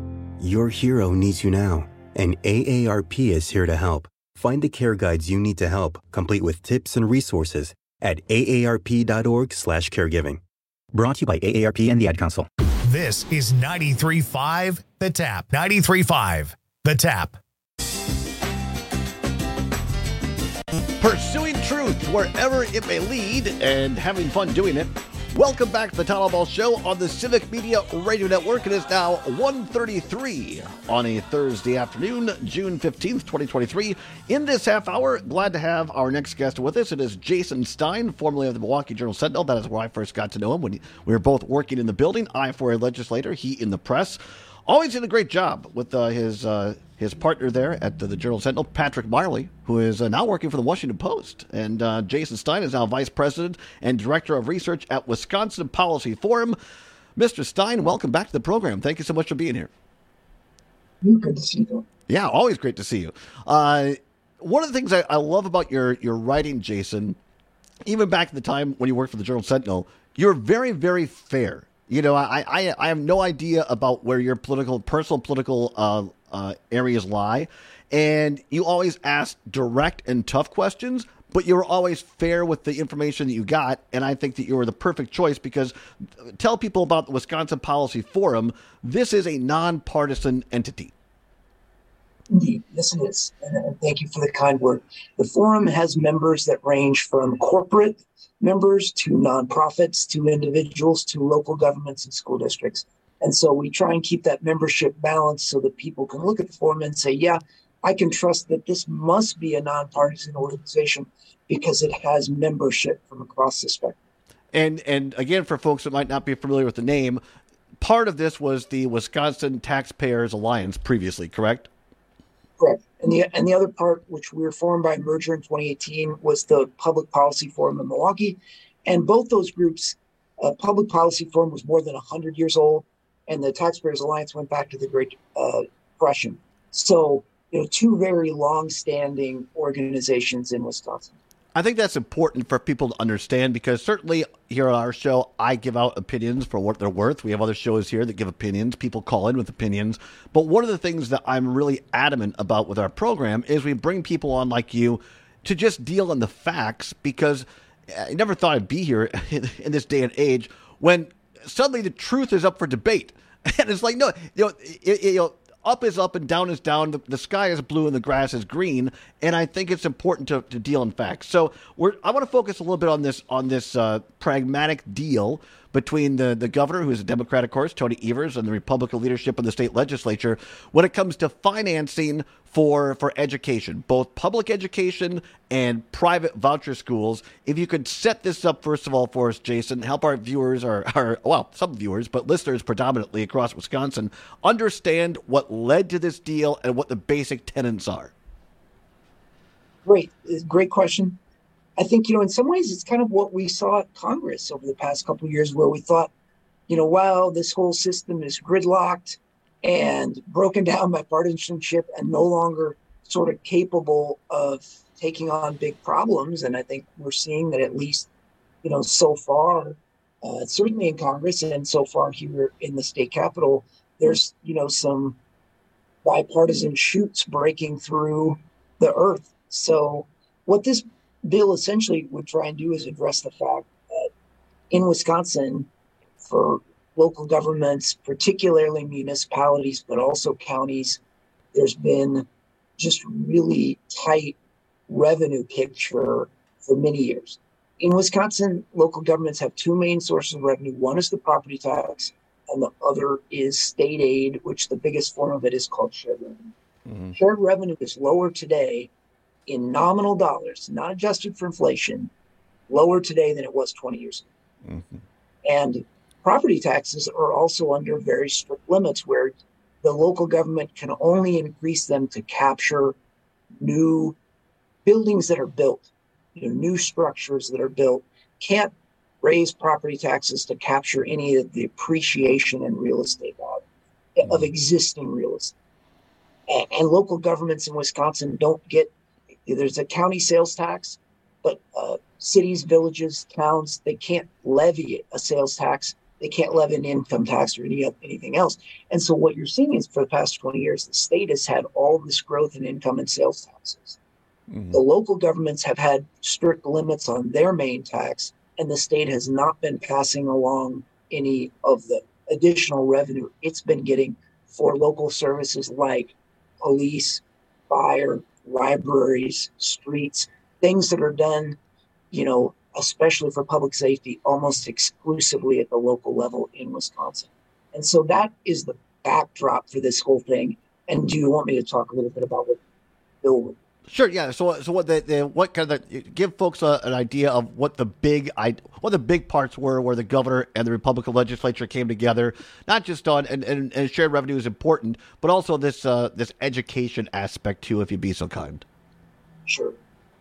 Your hero needs you now, and A A R P is here to help. Find the care guides you need to help, complete with tips and resources at A A R P dot org slash caregiving. Brought to you by A A R P and the Ad Council. This is ninety-three point five The Tap. ninety-three point five The Tap. Pursuing truth wherever it may lead and having fun doing it. Welcome back to the Town Hall Ball Show on the Civic Media Radio Network. It is now one thirty-three on a Thursday afternoon, June fifteenth, twenty twenty-three. In this half hour, glad to have our next guest with us. It is Jason Stein, formerly of the Milwaukee Journal-Sentinel. That is where I first got to know him when we were both working in the building. I for a legislator, he in the press. Always did a great job with uh, his uh, his partner there at the, the Journal-Sentinel, Patrick Marley, who is uh, now working for the Washington Post. And uh, Jason Stein is now Vice President and Director of Research at Wisconsin Policy Forum. Mister Stein, welcome back to the program. Thank you so much for being here. Good to see you. Yeah, always great to see you. Uh, one of the things I, I love about your, your writing, Jason, even back at the time when you worked for the Journal-Sentinel, you're very, very fair. You know, I, I I have no idea about where your political, personal political uh, uh, areas lie, and you always ask direct and tough questions, but you were always fair with the information that you got, and I think that you were the perfect choice because tell people about the Wisconsin Policy Forum. This is a nonpartisan entity. Indeed, yes it is, and, and thank you for the kind word. The forum has members that range from corporate members to nonprofits to individuals to local governments and school districts. And so we try and keep that membership balanced so that people can look at the forum and say, yeah, I can trust that this must be a nonpartisan organization because it has membership from across the spectrum. And and again, for folks that might not be familiar with the name, part of this was the Wisconsin Taxpayers Alliance previously, correct? Correct. And the and the other part, which we were formed by merger in twenty eighteen, was the Public Policy Forum in Milwaukee. And both those groups, uh, Public Policy Forum was more than one hundred years old, and the Taxpayers Alliance went back to the Great uh, Depression. So, you know, two very long-standing organizations in Wisconsin. I think that's important for people to understand because certainly here on our show, I give out opinions for what they're worth. We have other shows here that give opinions. People call in with opinions. But one of the things that I'm really adamant about with our program is we bring people on like you to just deal on the facts because I never thought I'd be here in, in this day and age when suddenly the truth is up for debate. And it's like, no, you know, it, it, you know up is up and down is down. The, the sky is blue and the grass is green. And I think it's important to, to deal in facts. So we're, I want to focus a little bit on this on this uh, pragmatic deal between the, the governor, who is a Democrat, of course, Tony Evers, and the Republican leadership of the state legislature when it comes to financing for for education, both public education and private voucher schools. If you could set this up, first of all, for us, Jason, help our viewers, or our, well, some viewers, but listeners predominantly across Wisconsin, understand what led to this deal and what the basic tenets are. Great. Great question. I think, you know, in some ways, it's kind of what we saw at Congress over the past couple of years where we thought, you know, wow, this whole system is gridlocked and broken down by partisanship and no longer sort of capable of taking on big problems. And I think we're seeing that at least, you know, so far, uh, certainly in Congress and so far here in the state capitol, there's, you know, some bipartisan shoots breaking through the earth. So what this bill essentially would try and do is address the fact that in Wisconsin, for local governments, particularly municipalities, but also counties, there's been just really tight revenue picture for many years. In Wisconsin, local governments have two main sources of revenue. One is the property tax, and the other is state aid, which the biggest form of it is called shared revenue. Mm-hmm. Shared revenue is lower today in nominal dollars, not adjusted for inflation, lower today than it was twenty years ago. Mm-hmm. And property taxes are also under very strict limits where the local government can only increase them to capture new buildings that are built, you know, new structures that are built, can't raise property taxes to capture any of the appreciation in real estate value mm-hmm. of existing real estate. And, and local governments in Wisconsin don't get, there's a county sales tax, but uh, cities, villages, towns, they can't levy a sales tax. They can't levy an income tax or any anything else. And so what you're seeing is for the past twenty years, the state has had all this growth in income and sales taxes. Mm-hmm. The local governments have had strict limits on their main tax, and the state has not been passing along any of the additional revenue it's been getting for local services like police, fire, libraries, streets, things that are done, you know, especially for public safety, almost exclusively at the local level in Wisconsin. And so that is the backdrop for this whole thing. And do you want me to talk a little bit about what Bill would? Sure, yeah. So, so what the, the what kind of the, give folks a, an idea of what the big I what the big parts were, where the governor and the Republican legislature came together, not just on and, and, and shared revenue is important, but also this uh, this education aspect too, if you'd be so kind. Sure.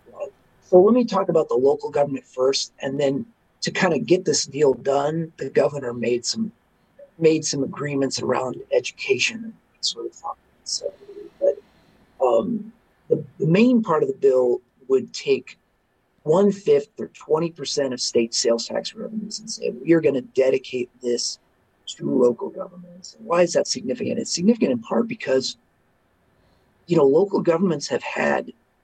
So let me talk about the local government first, and then to kind of get this deal done, the governor made some made some agreements around education and sort of thought. So, but um, the, the main part of the bill would take one fifth or twenty percent of state sales tax revenues and say we are going to dedicate this to local governments. And why is that significant? It's significant in part because, you know, local governments have had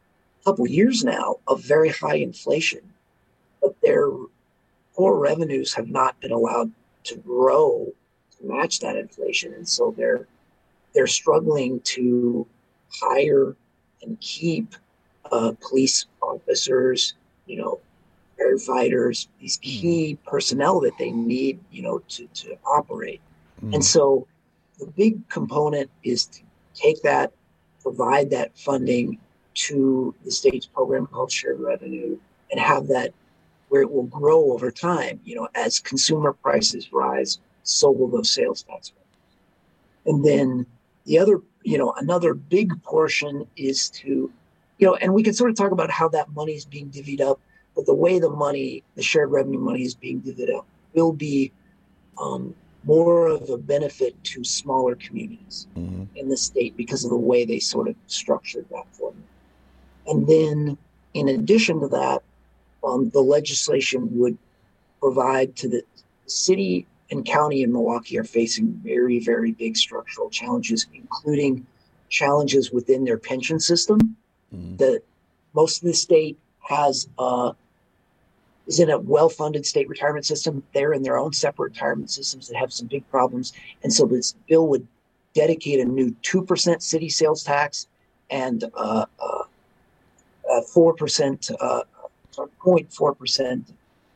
couple years now of very high inflation, but their core revenues have not been allowed to grow to match that inflation. And so they're they're struggling to hire and keep uh, police officers, you know, firefighters, these key personnel that they need, you know, to, to operate. Mm. And so the big component is to take that, provide that funding to the state's program called shared revenue, and have that where it will grow over time. You know, as consumer prices rise, so will those sales tax revenues. And then the other, you know, another big portion is to, you know, and we can sort of talk about how that money is being divvied up, but the way the money, the shared revenue money is being divvied up will be um, more of a benefit to smaller communities mm-hmm. in the state because of the way they sort of structured that for them. And then in addition to that, um, the legislation would provide to the city and county in Milwaukee are facing very, very big structural challenges, including challenges within their pension system. Mm-hmm. The most of the state has uh, is in a well-funded state retirement system. They're in their own separate retirement systems that have some big problems. And so this bill would dedicate a new two percent city sales tax and uh, uh, uh, four percent, uh, zero point four percent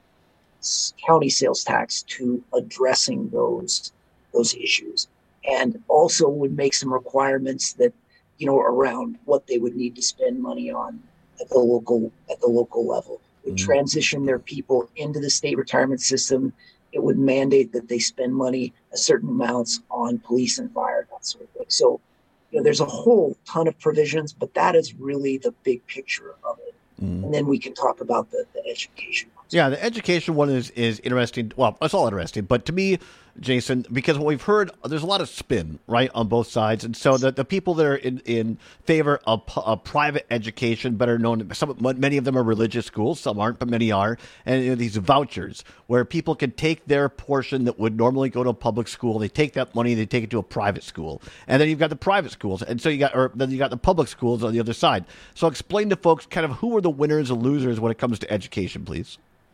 county sales tax to addressing those those issues, and also would make some requirements that, you know, around what they would need to spend money on at the local at the local level. Would mm-hmm. transition their people into the state retirement system. It would mandate that they spend money, a certain amounts, on police and fire, that sort of thing. So, you know, there's a whole ton of provisions, but that is really the big picture of it. Mm-hmm. And then we can talk about the, the education. Yeah, the education one is, is interesting. Well, it's all interesting. But to me, Jason, because what we've heard, there's a lot of spin, right, on both sides. And so the, the people that are in, in favor of, of private education, better known, some, many of them are religious schools, some aren't, but many are. And you know, these vouchers where people can take their portion that would normally go to a public school, they take that money, they take it to a private school. And then you've got the private schools. And so you got, or then you got the public schools on the other side. So explain to folks kind of who are the winners and losers when it comes to education, please.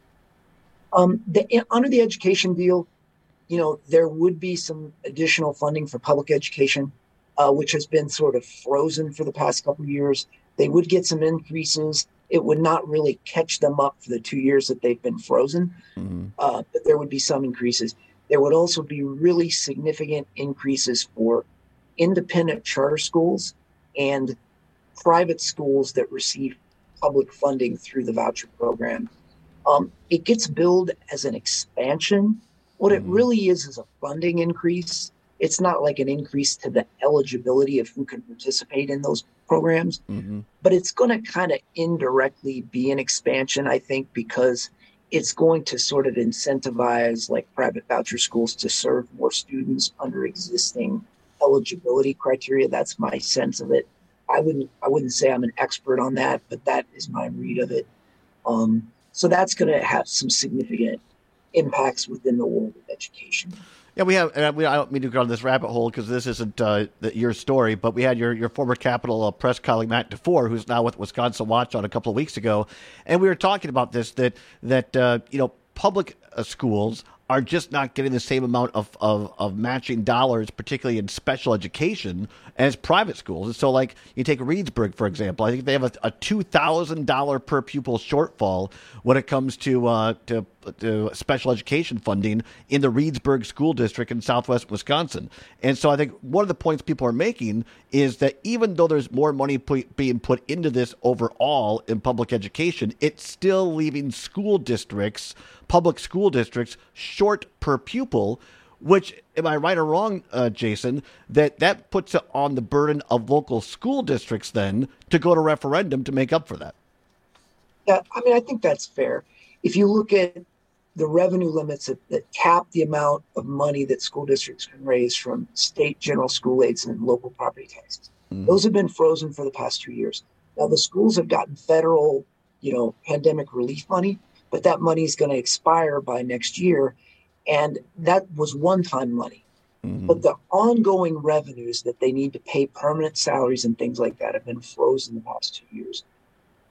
Um, the, under the education deal, you know, there would be some additional funding for public education, uh, which has been sort of frozen for the past couple of years. They would get some increases. It would not really catch them up for the two years that they've been frozen, mm-hmm. uh, but there would be some increases. There would also be really significant increases for independent charter schools and private schools that receive public funding through the voucher program. Um, it gets billed as an expansion. What it really is is a funding increase. It's not like an increase to the eligibility of who can participate in those programs, mm-hmm. but it's going to kind of indirectly be an expansion, I think, because it's going to sort of incentivize like private voucher schools to serve more students under existing eligibility criteria. That's my sense of it. I wouldn't, I wouldn't say I'm an expert on that, but that is my read of it. Um, So that's going to have some significant impacts within the world of education. Yeah, we have, and I don't mean to go down this rabbit hole because this isn't uh, your story, but we had your, your former Capitol uh, press colleague, Matt DeFore, who's now with Wisconsin Watch, on a couple of weeks ago. And we were talking about this, that, that uh, you know, public uh, schools are just not getting the same amount of, of, of matching dollars, particularly in special education, as private schools. And so, like, you take Reedsburg, for example. I think they have a, a two thousand dollars per pupil shortfall when it comes to, uh, to to special education funding in the Reedsburg School District in southwest Wisconsin. And so I think one of the points people are making is that even though there's more money put, being put into this overall in public education, it's still leaving school districts, public school districts, short per pupil, which, am I right or wrong, uh, Jason, that that puts it on the burden of local school districts then to go to referendum to make up for that? Yeah, I mean, I think that's fair. If you look at the revenue limits that, that cap the amount of money that school districts can raise from state general school aids and local property taxes, mm-hmm. those have been frozen for the past two years. Now, the schools have gotten federal, you know, pandemic relief money, but that money is going to expire by next year. And that was one-time money. Mm-hmm. But the ongoing revenues that they need to pay permanent salaries and things like that have been frozen the past two years.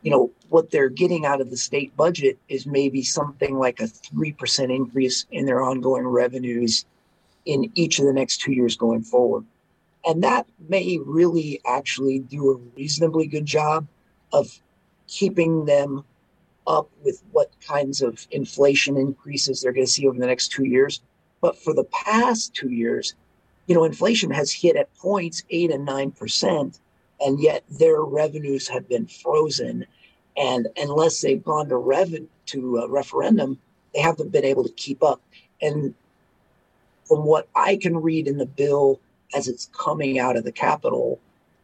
you know, what they're getting out of the state budget is maybe something like a three percent increase in their ongoing revenues in each of the next two years going forward. And that may really actually do a reasonably good job of keeping them up with what kinds of inflation increases they're going to see over the next two years. But for the past two years, you know, inflation has hit at points eight and nine percent, and yet their revenues have been frozen. And unless they've gone to rev- to a referendum, they haven't been able to keep up. And from what I can read in the bill as it's coming out of the Capitol,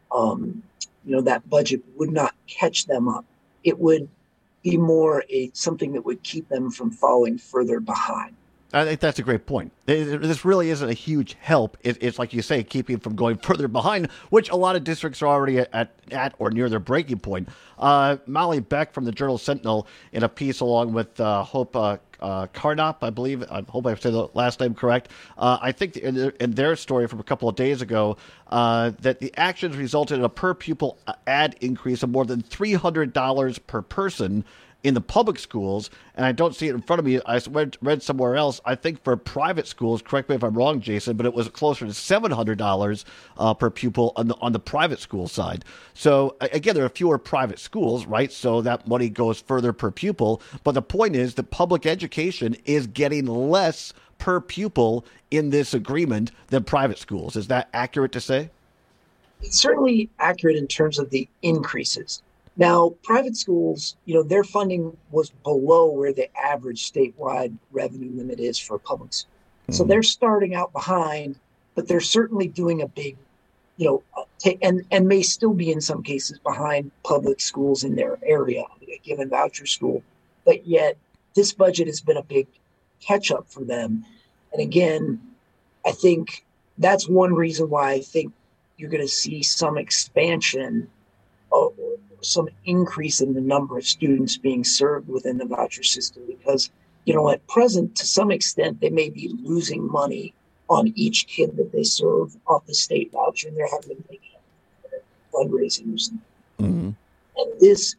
um, you know, that budget would not catch them up. It would be more a something that would keep them from falling further behind. I think that's a great point. This really isn't a huge help. It's like you say, keeping from going further behind, which a lot of districts are already at, at or near their breaking point. Uh, Molly Beck from the Journal Sentinel, in a piece along with uh, Hope uh, uh, Carnop, I believe, I hope I said the last name correct. Uh, I think in their, in their story from a couple of days ago, uh, that the actions resulted in a per pupil ad increase of more than three hundred dollars per person in the public schools, and I don't see it in front of me. I read, read somewhere else. I think for private schools, correct me if I'm wrong, Jason, but it was closer to seven hundred dollars uh, per pupil on the on the private school side. So again, there are fewer private schools, right? So that money goes further per pupil. But the point is that public education is getting less per pupil in this agreement than private schools. Is that accurate to say? It's certainly accurate in terms of the increases. Now, private schools, you know, their funding was below where the average statewide revenue limit is for public schools. Mm-hmm. So they're starting out behind, but they're certainly doing a big, you know, t- and, and may still be in some cases behind public schools in their area, a given voucher school. But yet this budget has been a big catch up for them. And again, I think that's one reason why I think you're going to see some expansion of, some increase in the number of students being served within the voucher system, because, you know, at present, to some extent, they may be losing money on each kid that they serve off the state voucher, and they're having to make fundraising or something. Mm-hmm. And this,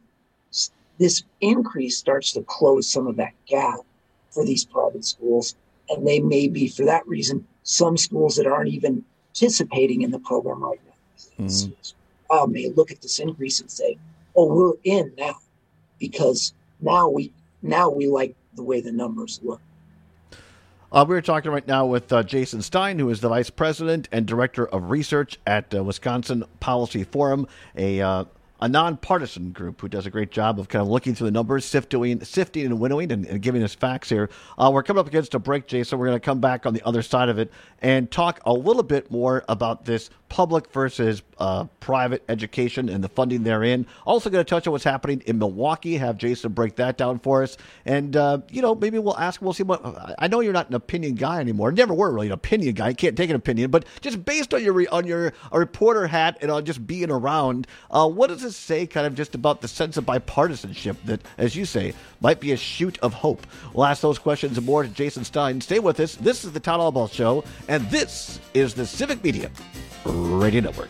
this increase starts to close some of that gap for these private schools, and they may be, for that reason, some schools that aren't even participating in the program right now. Mm-hmm. Uh, may look at this increase and say, oh, we're in now because now we now we like the way the numbers look. Uh, we're talking right now with uh, Jason Stein, who is the Vice President and Director of Research at uh, Wisconsin Policy Forum, a uh, a nonpartisan group who does a great job of kind of looking through the numbers, sifting, sifting and winnowing, and, and giving us facts here. Uh, we're coming up against a break, Jason. We're going to come back on the other side of it and talk a little bit more about this public versus uh, private education and the funding therein. Also going to touch on what's happening in Milwaukee, have Jason break that down for us. And, uh, you know, maybe we'll ask, we'll see what, I know you're not an opinion guy anymore. Never were really an opinion guy. You can't take an opinion, but just based on your, on your a reporter hat and on just being around, uh, what does this say kind of just about the sense of bipartisanship that, as you say, might be a shoot of hope? We'll ask those questions and more to Jason Stein. Stay with us. This is the Todd Albaugh Show, and this is the Civic Media Radio Network.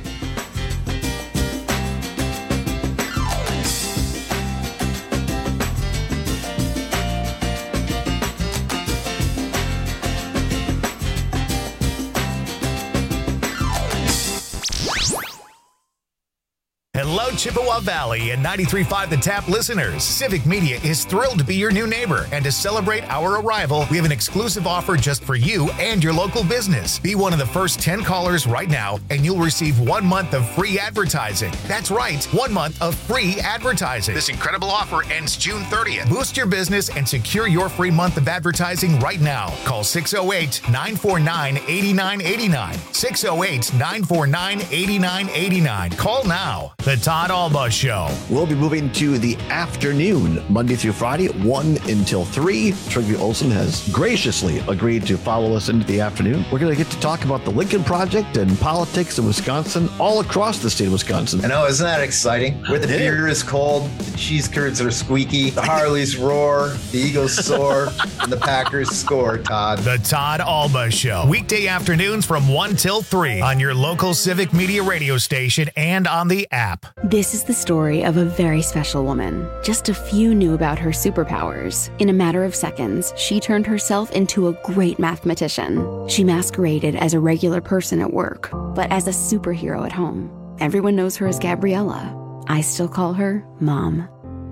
Hello, Chippewa Valley and ninety-three point five The Tap listeners. Civic Media is thrilled to be your new neighbor. And to celebrate our arrival, we have an exclusive offer just for you and your local business. Be one of the first ten callers right now, and you'll receive one month of free advertising. That's right, one month of free advertising. This incredible offer ends June thirtieth. Boost your business and secure your free month of advertising right now. Call six oh eight, nine four nine, eight nine eight nine. six oh eight, nine four nine, eight nine eight nine. Call now. The Todd Albaugh Show. We'll be moving to the afternoon, Monday through Friday, one until three. Trygve Olsen has graciously agreed to follow us into the afternoon. We're going to get to talk about the Lincoln Project and politics in Wisconsin, all across the state of Wisconsin. I know, isn't that exciting? Where the beer is cold, the cheese curds are squeaky, the Harleys roar, the Eagles soar, and the Packers score, Todd. The Todd Albaugh Show. Weekday afternoons from one till three on your local Civic Media radio station and on the app. This is the story of a very special woman. Just a few knew about her superpowers. In a matter of seconds, she turned herself into a great mathematician. She masqueraded as a regular person at work, but as a superhero at home. Everyone knows her as Gabriella. I still call her Mom.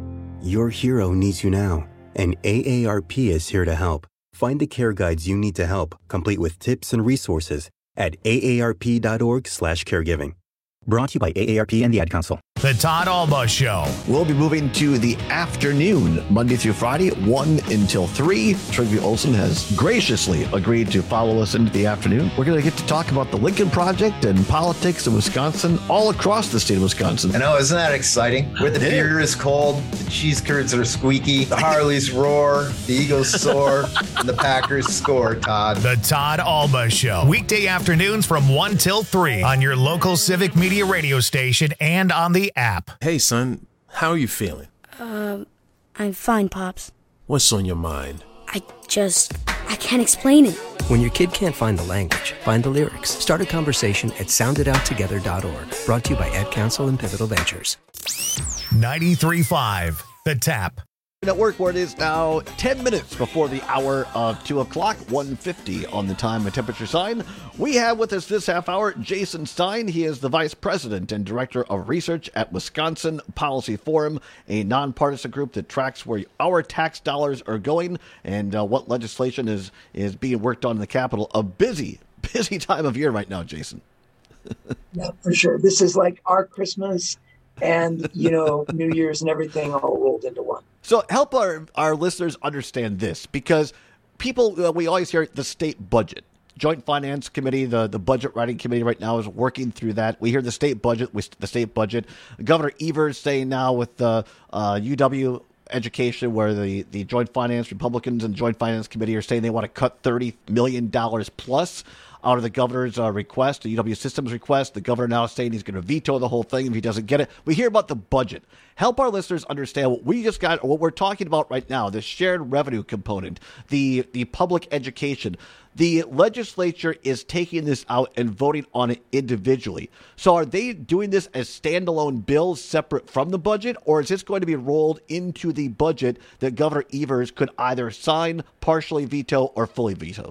Your hero needs you now, and A A R P is here to help. Find the care guides you need to help, complete with tips and resources at A A R P dot org slash caregiving. Brought to you by A A R P and the Ad Council. The Todd Alba Show. We'll be moving to the afternoon, Monday through Friday, one until three. Trygve Olsen has graciously agreed to follow us into the afternoon. We're going to get to talk about the Lincoln Project and politics in Wisconsin, all across the state of Wisconsin. I know, isn't that exciting? Where the beer is cold, the cheese curds are squeaky, the Harleys roar, the Eagles soar, and the Packers score, Todd. The Todd Alba Show. Weekday afternoons from one till three on your local Civic Media radio station and on the app. Hey, son, how are you feeling? Um, I'm fine, Pops. What's on your mind? I just, I can't explain it. When your kid can't find the language, find the lyrics. Start a conversation at sound it out together dot org. Brought to you by Ad Council and Pivotal Ventures. ninety-three point five, The Tap. Network, where it is now ten minutes before the hour of two o'clock, one fifty on the time and temperature sign. We have with us this half hour Jason Stein. He is the Vice President and Director of Research at Wisconsin Policy Forum, a nonpartisan group that tracks where our tax dollars are going and uh, what legislation is, is being worked on in the Capitol. A busy, busy time of year right now, Jason. Yeah, for sure. This is like our Christmas and, you know, New Year's and everything all rolled into one. So help our, our listeners understand this, because people, uh, we always hear the state budget. Joint Finance Committee, the, the budget writing committee right now is working through that. We hear the state budget, the state budget. Governor Evers saying now with the uh, U W Education, where the, the Joint Finance Republicans and Joint Finance Committee are saying they want to cut thirty million dollars plus out of the governor's uh, request, the U W Systems request. The governor now saying he's going to veto the whole thing if he doesn't get it. We hear about the budget. Help our listeners understand what we just got, what we're talking about right now, the shared revenue component, the, the public education. The legislature is taking this out and voting on it individually. So are they doing this as standalone bills separate from the budget, or is this going to be rolled into the budget that Governor Evers could either sign, partially veto, or fully veto?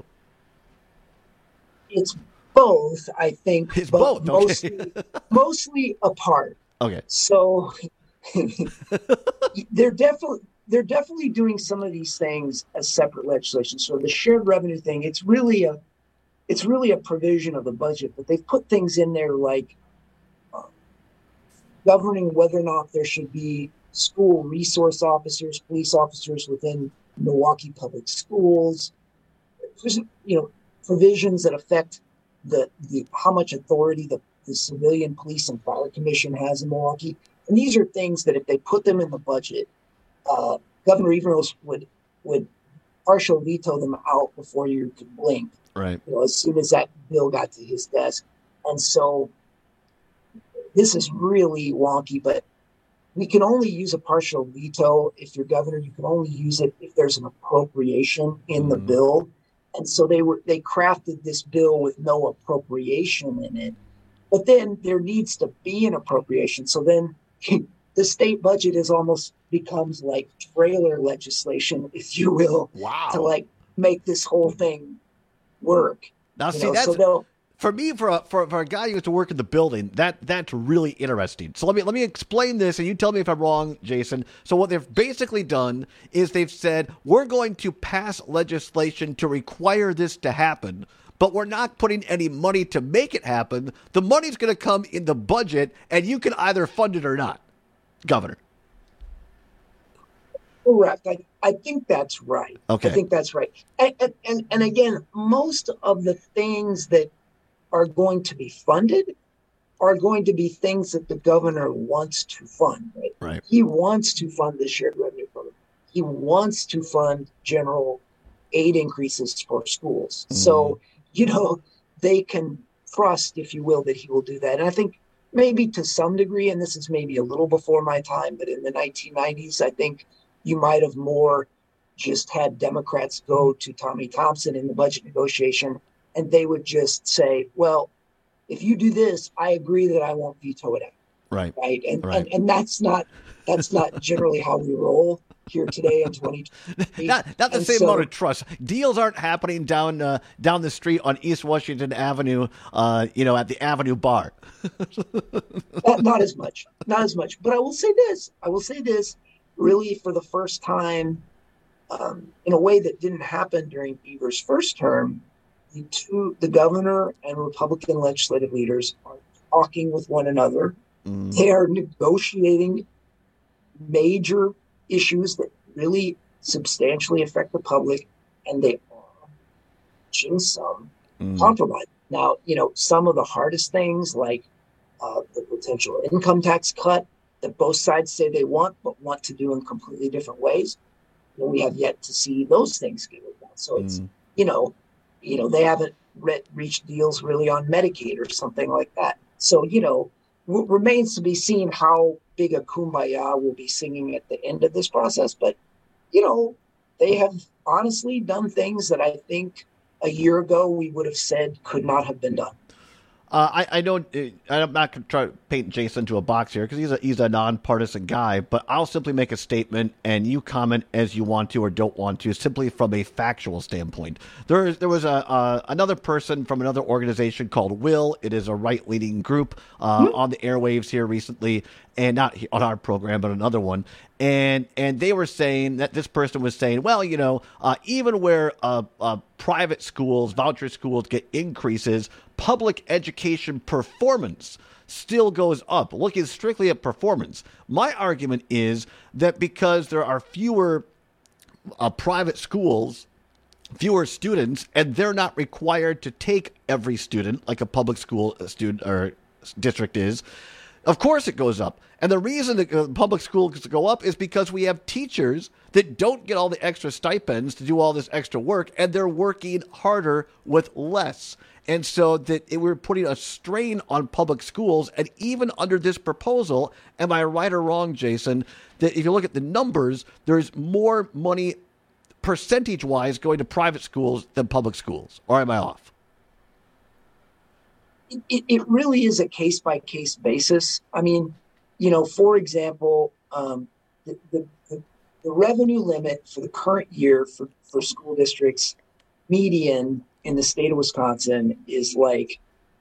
It's both, I think. It's both, both okay. mostly, mostly apart. Okay. So they're definitely they're definitely doing some of these things as separate legislation. So the shared revenue thing, it's really a it's really a provision of the budget, but they've put things in there like uh, governing whether or not there should be school resource officers, police officers within Milwaukee Public Schools. There's, you know, provisions that affect the, the how much authority the, the Civilian Police and Fire Commission has in Milwaukee. And these are things that if they put them in the budget, uh, Governor Evers would would partial veto them out before you could blink. Right. You know, as soon as that bill got to his desk. And so this is really wonky, but we can only use a partial veto if you're governor. You can only use it if there's an appropriation in mm-hmm. the bill. And so they were they crafted this bill with no appropriation in it. But then there needs to be an appropriation. So then the state budget is almost becomes like trailer legislation, if you will, wow. to like make this whole thing work. Now, you see, know, that's so for me, for a, for for a guy who used to work in the building, that that's really interesting. So let me let me explain this, and you tell me if I'm wrong, Jason. So what they've basically done is they've said we're going to pass legislation to require this to happen, but we're not putting any money to make it happen. The money's going to come in the budget, and you can either fund it or not, Governor. Correct. I, I think that's right. Okay. I think that's right. And, and, and again, most of the things that are going to be funded are going to be things that the governor wants to fund. Right. Right. He wants to fund the shared revenue program. He wants to fund general aid increases for schools. Mm-hmm. So, you know, they can trust, if you will, that he will do that. And I think maybe to some degree, and this is maybe a little before my time, but in the nineteen nineties, I think you might have more just had Democrats go to Tommy Thompson in the budget negotiation, and they would just say, well, if you do this, I agree that I won't veto it out. Right. Right. And, right. and and that's not that's not generally how we roll here today in twenty twenty. Not, not the and same so, amount of trust. Deals aren't happening down uh, down the street on East Washington Avenue, uh, you know, at the Avenue Bar. not, not as much. Not as much. But I will say this. I will say this. Really, for the first time, um, in a way that didn't happen during Beaver's first term, the two, the governor and Republican legislative leaders are talking with one another. Mm. They are negotiating major issues that really substantially affect the public, and they are reaching some mm. compromise. Now, you know, some of the hardest things, like uh, the potential income tax cut that both sides say they want, but want to do in completely different ways, you know, we have yet to see those things get done. So it's, mm. you know, you know, they haven't re- reached deals really on Medicaid or something like that. So, you know, w- remains to be seen how big a kumbaya we'll be singing at the end of this process. But, you know, they have honestly done things that I think a year ago we would have said could not have been done. Uh, I, I don't. I'm not going to try to paint Jason into a box here because he's a he's a nonpartisan guy. But I'll simply make a statement, and you comment as you want to or don't want to, simply from a factual standpoint. There is there was a uh, another person from another organization called Will. It is a right leaning group uh, mm-hmm. on the airwaves here recently, and not on our program, but another one. And and they were saying that this person was saying, well, you know, uh, even where uh, uh, private schools, voucher schools get increases, public education performance still goes up, looking strictly at performance. My argument is that because there are fewer uh, private schools, fewer students, and they're not required to take every student like a public school student or district is, of course it goes up. And the reason that public schools go up is because we have teachers that don't get all the extra stipends to do all this extra work, and they're working harder with less. And so that it, we're putting a strain on public schools. And even under this proposal, am I right or wrong, Jason, that if you look at the numbers, there's more money percentage-wise going to private schools than public schools? Or am I off? It, it really is a case-by-case basis. I mean, you know, for example, um, the, the, the, the revenue limit for the current year for, for school districts, median in the state of Wisconsin, is like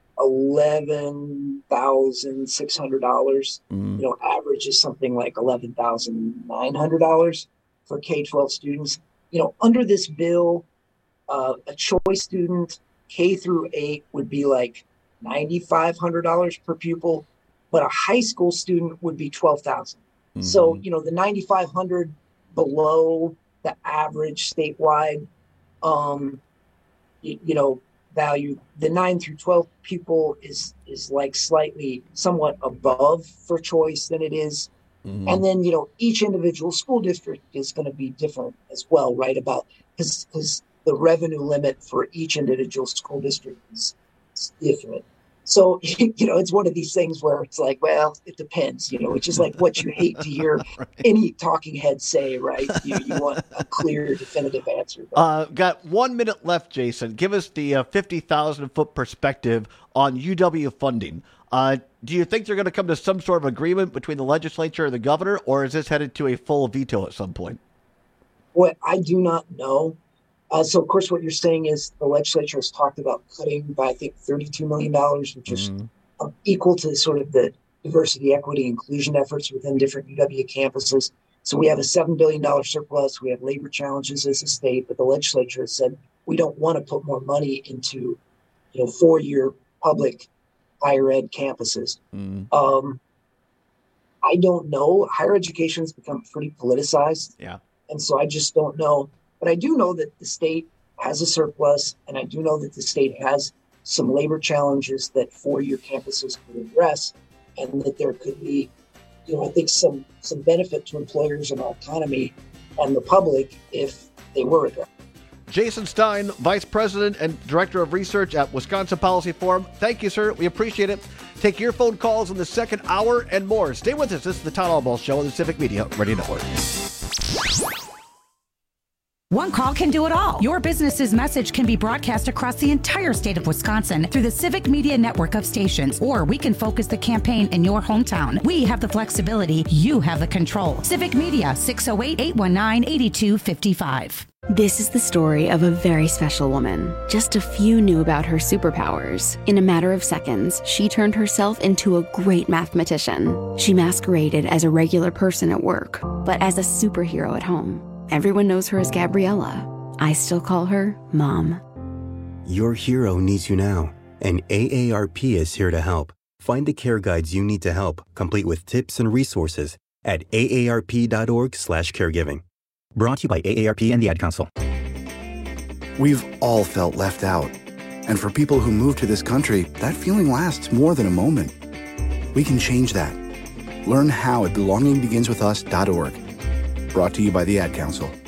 eleven thousand six hundred dollars. Mm. You know, average is something like eleven thousand nine hundred dollars for K twelve students. You know, under this bill, uh, a choice student, K through eight, would be like nine thousand five hundred dollars per pupil, but a high school student would be twelve thousand dollars. Mm-hmm. So, you know, the nine thousand five hundred dollars below the average statewide, um, you, you know, value. The nine through twelve pupil is is like slightly, somewhat above for choice than it is. Mm-hmm. And then, you know, each individual school district is going to be different as well, right? About because because the revenue limit for each individual school district is, is different. So, you know, it's one of these things where it's like, well, it depends, you know, it's just like what you hate to hear right. any talking head say, right? You, you want a clear, definitive answer. Uh, got one minute left, Jason. Give us the uh, fifty thousand foot perspective on U W funding. Uh, do you think they're going to come to some sort of agreement between the legislature and the governor, or is this headed to a full veto at some point? Well, I do not know. Uh, so, of course, what you're saying is the legislature has talked about cutting by, I think, thirty-two million dollars, which is mm. uh, equal to sort of the diversity, equity, inclusion efforts within different U W campuses. So we have a seven billion dollars surplus. We have labor challenges as a state, but the legislature has said we don't want to put more money into, you know, four-year public higher ed campuses. Mm. Um, I don't know. Higher education has become pretty politicized. Yeah. And so I just don't know. But I do know that the state has a surplus, and I do know that the state has some labor challenges that four-year campuses could address, and that there could be, you know, I think some some benefit to employers and our economy and the public if they were addressed. Jason Stein, Vice President and Director of Research at Wisconsin Policy Forum. Thank you, sir. We appreciate it. Take your phone calls in the second hour and more. Stay with us. This is the Todd Albaugh Show on the Civic Media Radio Network. One call can do it all. Your business's message can be broadcast across the entire state of Wisconsin through the Civic Media network of stations, or we can focus the campaign in your hometown. We have the flexibility. You have the control. Civic Media, six oh eight, eight one nine, eight two five five. This is the story of a very special woman. Just a few knew about her superpowers. In a matter of seconds, she turned herself into a great mathematician. She masqueraded as a regular person at work, but as a superhero at home. Everyone knows her as Gabriella. I still call her Mom. Your hero needs you now, and A A R P is here to help. Find the care guides you need to help, complete with tips and resources at A A R P dot org slash caregiving. Brought to you by A A R P and the Ad Council. We've all felt left out. And for people who move to this country, that feeling lasts more than a moment. We can change that. Learn how at belonging begins with us dot org. Brought to you by the Ad Council.